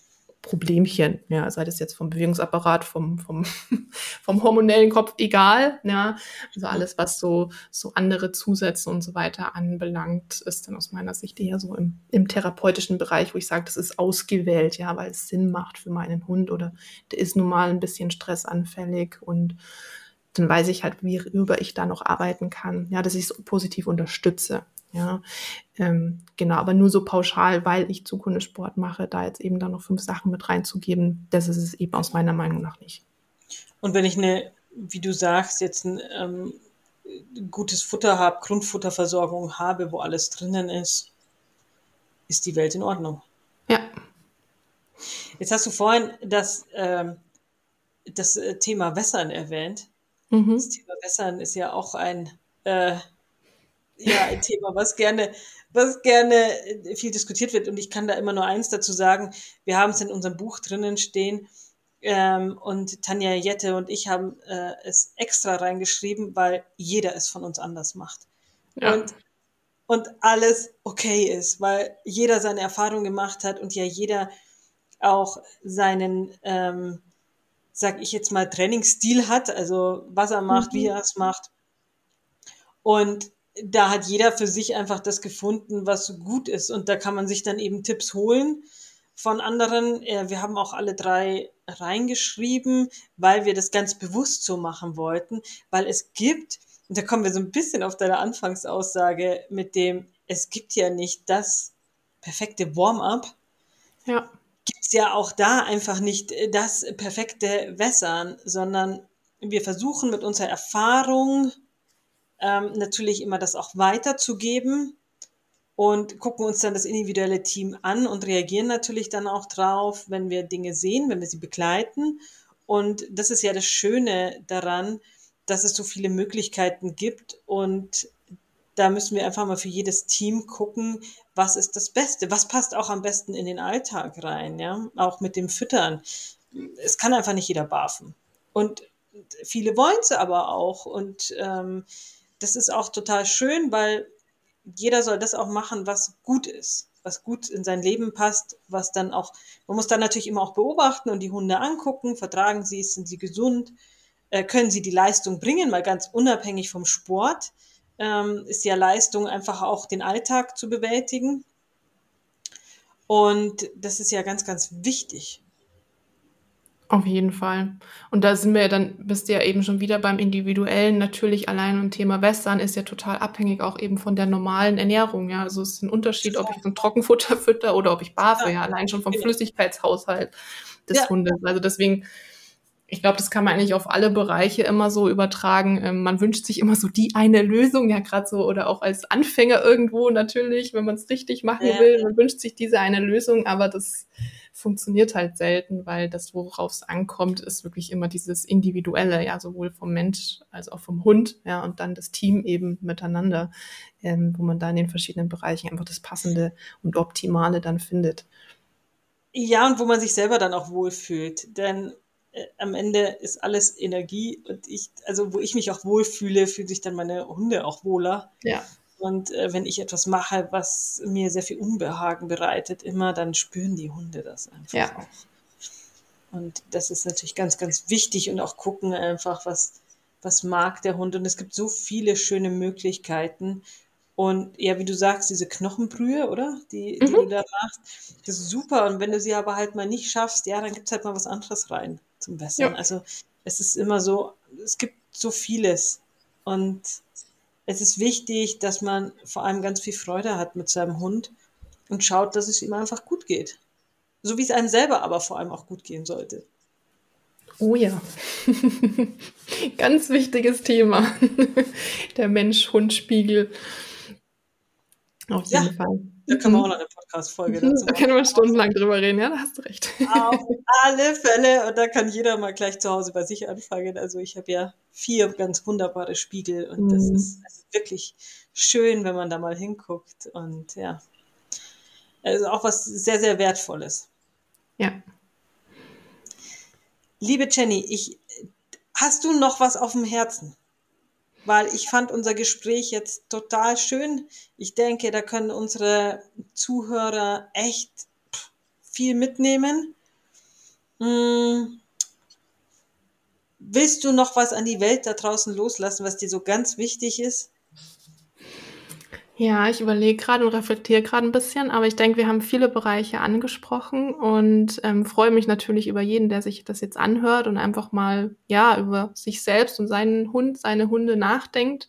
Problemchen, ja, sei das jetzt vom Bewegungsapparat, vom, vom, vom hormonellen Kopf, egal, ja, also alles, was so, so andere Zusätze und so weiter anbelangt, ist dann aus meiner Sicht eher so im, im therapeutischen Bereich, wo ich sage, das ist ausgewählt, ja, weil es Sinn macht für meinen Hund oder der ist nun mal ein bisschen stressanfällig und dann weiß ich halt, worüber ich da noch arbeiten kann, ja, dass ich es positiv unterstütze. Ja, ähm, genau, aber nur so pauschal, weil ich Zukunftssport mache, da jetzt eben da noch fünf Sachen mit reinzugeben, das ist es eben aus meiner Meinung nach nicht. Und wenn ich eine, wie du sagst, jetzt ein ähm, gutes Futter habe, Grundfutterversorgung habe, wo alles drinnen ist, ist die Welt in Ordnung. Ja. Jetzt hast du vorhin das, ähm, das Thema Wässern erwähnt. Mhm. Das Thema Wässern ist ja auch ein, äh, ja, ein Thema, was gerne, was gerne viel diskutiert wird. Und ich kann da immer nur eins dazu sagen. Wir haben es in unserem Buch drinnen stehen. Ähm, und Tanja Jette und ich haben äh, es extra reingeschrieben, weil jeder es von uns anders macht. Ja. Und, und alles okay ist, weil jeder seine Erfahrung gemacht hat und ja jeder auch seinen, ähm, sag ich jetzt mal, Trainingsstil hat, also was er macht, Mhm. wie er es macht. Und da hat jeder für sich einfach das gefunden, was gut ist. Und da kann man sich dann eben Tipps holen von anderen. Wir haben auch alle drei reingeschrieben, weil wir das ganz bewusst so machen wollten, weil es gibt, und da kommen wir so ein bisschen auf deine Anfangsaussage mit dem, es gibt ja nicht das perfekte Warm-up. Ja. Gibt es ja auch da einfach nicht das perfekte Wässern, sondern wir versuchen mit unserer Erfahrung ähm, natürlich immer das auch weiterzugeben und gucken uns dann das individuelle Team an und reagieren natürlich dann auch drauf, wenn wir Dinge sehen, wenn wir sie begleiten. Und das ist ja das Schöne daran, dass es so viele Möglichkeiten gibt und da müssen wir einfach mal für jedes Team gucken, was ist das Beste, was passt auch am besten in den Alltag rein, ja, auch mit dem Füttern. Es kann einfach nicht jeder barfen. Und viele wollen es aber auch und ähm, das ist auch total schön, weil jeder soll das auch machen, was gut ist, was gut in sein Leben passt, was dann auch, man muss dann natürlich immer auch beobachten und die Hunde angucken, vertragen sie es, sind sie gesund, äh, können sie die Leistung bringen, mal ganz unabhängig vom Sport, ähm, ist ja Leistung einfach auch den Alltag zu bewältigen und das ist ja ganz, ganz wichtig. Auf jeden Fall. Und da sind wir ja dann, bist du ja eben schon wieder beim Individuellen. Natürlich allein ein Thema Wässern ist ja total abhängig auch eben von der normalen Ernährung. Ja, also es ist ein Unterschied, ob ich so ein Trockenfutter fütter oder ob ich barfe. Ja, allein schon vom Genau. Flüssigkeitshaushalt des Ja. Hundes. Also deswegen, ich glaube, das kann man eigentlich auf alle Bereiche immer so übertragen. Ähm, man wünscht sich immer so die eine Lösung, ja gerade so, oder auch als Anfänger irgendwo natürlich, wenn man es richtig machen Ja. will, man wünscht sich diese eine Lösung, aber das funktioniert halt selten, weil das, worauf es ankommt, ist wirklich immer dieses Individuelle, ja, sowohl vom Mensch als auch vom Hund, ja, und dann das Team eben miteinander, ähm, wo man da in den verschiedenen Bereichen einfach das Passende und Optimale dann findet. Ja, und wo man sich selber dann auch wohlfühlt, denn äh, am Ende ist alles Energie und ich, also wo ich mich auch wohlfühle, fühlen sich dann meine Hunde auch wohler. Ja. Und äh, wenn ich etwas mache, was mir sehr viel Unbehagen bereitet, immer, dann spüren die Hunde das einfach Ja. auch. Und das ist natürlich ganz, ganz wichtig und auch gucken einfach, was, was mag der Hund. Und es gibt so viele schöne Möglichkeiten. Und ja, wie du sagst, diese Knochenbrühe, oder? Die, die Mhm. du da machst, das ist super. Und wenn du sie aber halt mal nicht schaffst, ja, dann gibt's halt mal was anderes rein zum Wässern. Ja. Also es ist immer so, es gibt so vieles. Und es ist wichtig, dass man vor allem ganz viel Freude hat mit seinem Hund und schaut, dass es ihm einfach gut geht. So wie es einem selber aber vor allem auch gut gehen sollte. Oh ja. Ganz wichtiges Thema. Der Mensch-Hund-Spiegel. Auf jeden Ja, Fall. da können wir auch Mhm. noch eine Podcast-Folge dazu Da machen. können wir stundenlang drüber reden, ja, da hast du recht. Auf alle Fälle. Und da kann jeder mal gleich zu Hause bei sich anfangen. Also ich habe ja vier ganz wunderbare Spiegel und das ist, das ist wirklich schön, wenn man da mal hinguckt. Und ja, also auch was sehr, sehr Wertvolles. Ja. Liebe Jenny, ich, hast du noch was auf dem Herzen? Weil ich fand unser Gespräch jetzt total schön. Ich denke, da können unsere Zuhörer echt viel mitnehmen. Hm, willst du noch was an die Welt da draußen loslassen, was dir so ganz wichtig ist? Ja, ich überlege gerade und reflektiere gerade ein bisschen, aber ich denke, wir haben viele Bereiche angesprochen und, ähm, freue mich natürlich über jeden, der sich das jetzt anhört und einfach mal, ja, über sich selbst und seinen Hund, seine Hunde nachdenkt.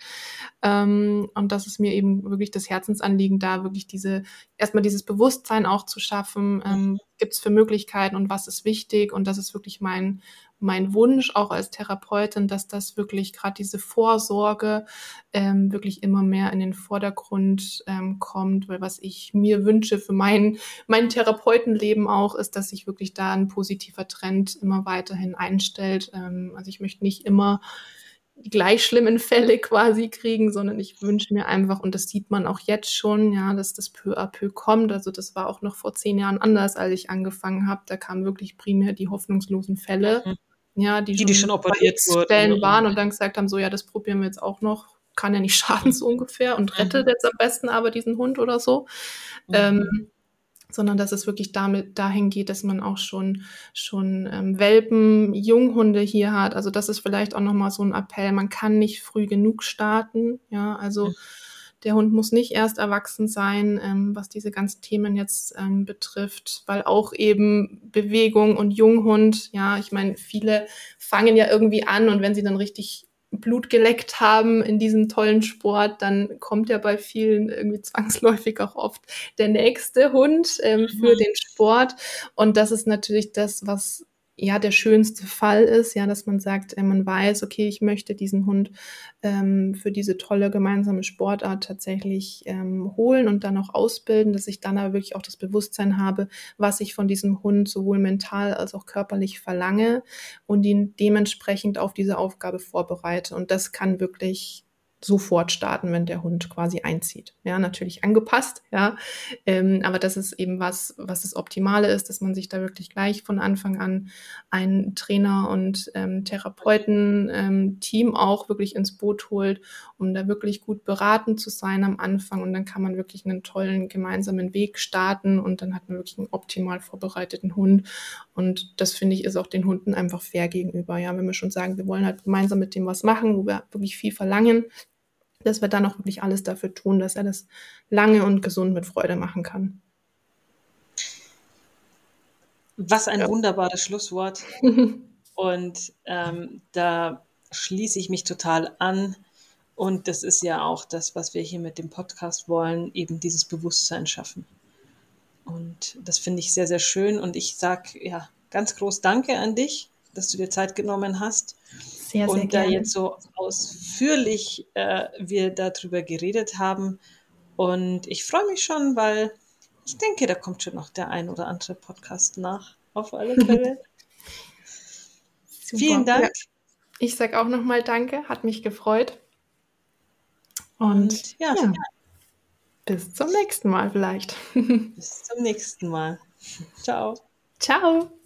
Ähm, und das ist mir eben wirklich das Herzensanliegen, da wirklich diese erstmal dieses Bewusstsein auch zu schaffen, ähm, gibt's für Möglichkeiten und was ist wichtig? Und das ist wirklich mein mein Wunsch auch als Therapeutin, dass das wirklich gerade diese Vorsorge ähm, wirklich immer mehr in den Vordergrund ähm, kommt, weil was ich mir wünsche für mein, mein Therapeutenleben auch, ist, dass sich wirklich da ein positiver Trend immer weiterhin einstellt. Ähm, also ich möchte nicht immer die gleich schlimmen Fälle quasi kriegen, sondern ich wünsche mir einfach, und das sieht man auch jetzt schon, ja, dass das peu à peu kommt. Also das war auch noch vor zehn Jahren anders, als ich angefangen habe. Da kamen wirklich primär die hoffnungslosen Fälle, Mhm. ja, die Die, die schon schon bei operiert X wurden. Stellen waren und dann gesagt haben, so, ja, das probieren wir jetzt auch noch, kann ja nicht schaden, so ungefähr, und rettet Mhm. jetzt am besten aber diesen Hund oder so. Mhm. Ähm, sondern dass es wirklich damit dahin geht, dass man auch schon schon ähm, Welpen, Junghunde hier hat. Also das ist vielleicht auch noch mal so ein Appell. Man kann nicht früh genug starten. Ja, also der Hund muss nicht erst erwachsen sein, ähm, was diese ganzen Themen jetzt ähm, betrifft, weil auch eben Bewegung und Junghund, ja, ich meine, viele fangen ja irgendwie an und wenn sie dann richtig Blut geleckt haben in diesem tollen Sport, dann kommt ja bei vielen irgendwie zwangsläufig auch oft der nächste Hund ähm, für Mhm. den Sport. Und das ist natürlich das, was ja der schönste Fall ist, ja, dass man sagt, äh, man weiß, okay, ich möchte diesen Hund ähm, für diese tolle gemeinsame Sportart tatsächlich ähm, holen und dann auch ausbilden, dass ich dann aber wirklich auch das Bewusstsein habe, was ich von diesem Hund sowohl mental als auch körperlich verlange und ihn dementsprechend auf diese Aufgabe vorbereite. Und das kann wirklich sofort starten, wenn der Hund quasi einzieht. Ja, natürlich angepasst, ja. Ähm, aber das ist eben was, was das Optimale ist, dass man sich da wirklich gleich von Anfang an einen Trainer und ähm, Therapeuten-Team ähm, auch wirklich ins Boot holt, um da wirklich gut beraten zu sein am Anfang. Und dann kann man wirklich einen tollen gemeinsamen Weg starten und dann hat man wirklich einen optimal vorbereiteten Hund. Und das finde ich ist auch den Hunden einfach fair gegenüber. Ja, wenn wir schon sagen, wir wollen halt gemeinsam mit dem was machen, wo wir wirklich viel verlangen, dass wir dann auch wirklich alles dafür tun, dass er das lange und gesund mit Freude machen kann. Was ein Ja. wunderbares Schlusswort. Und ähm, da schließe ich mich total an. Und das ist ja auch das, was wir hier mit dem Podcast wollen, eben dieses Bewusstsein schaffen. Und das finde ich sehr, sehr schön. Und ich sage ja ganz groß Danke an dich, dass du dir Zeit genommen hast Sehr, sehr und da gerne. jetzt so ausführlich äh, wir darüber geredet haben. Und ich freue mich schon, weil ich denke, da kommt schon noch der ein oder andere Podcast nach. Auf alle Fälle. Vielen Super. Ja, Dank ich sage auch nochmal Danke, hat mich gefreut. Und und ja, ja, bis zum nächsten Mal vielleicht. bis zum nächsten Mal. Ciao. Ciao.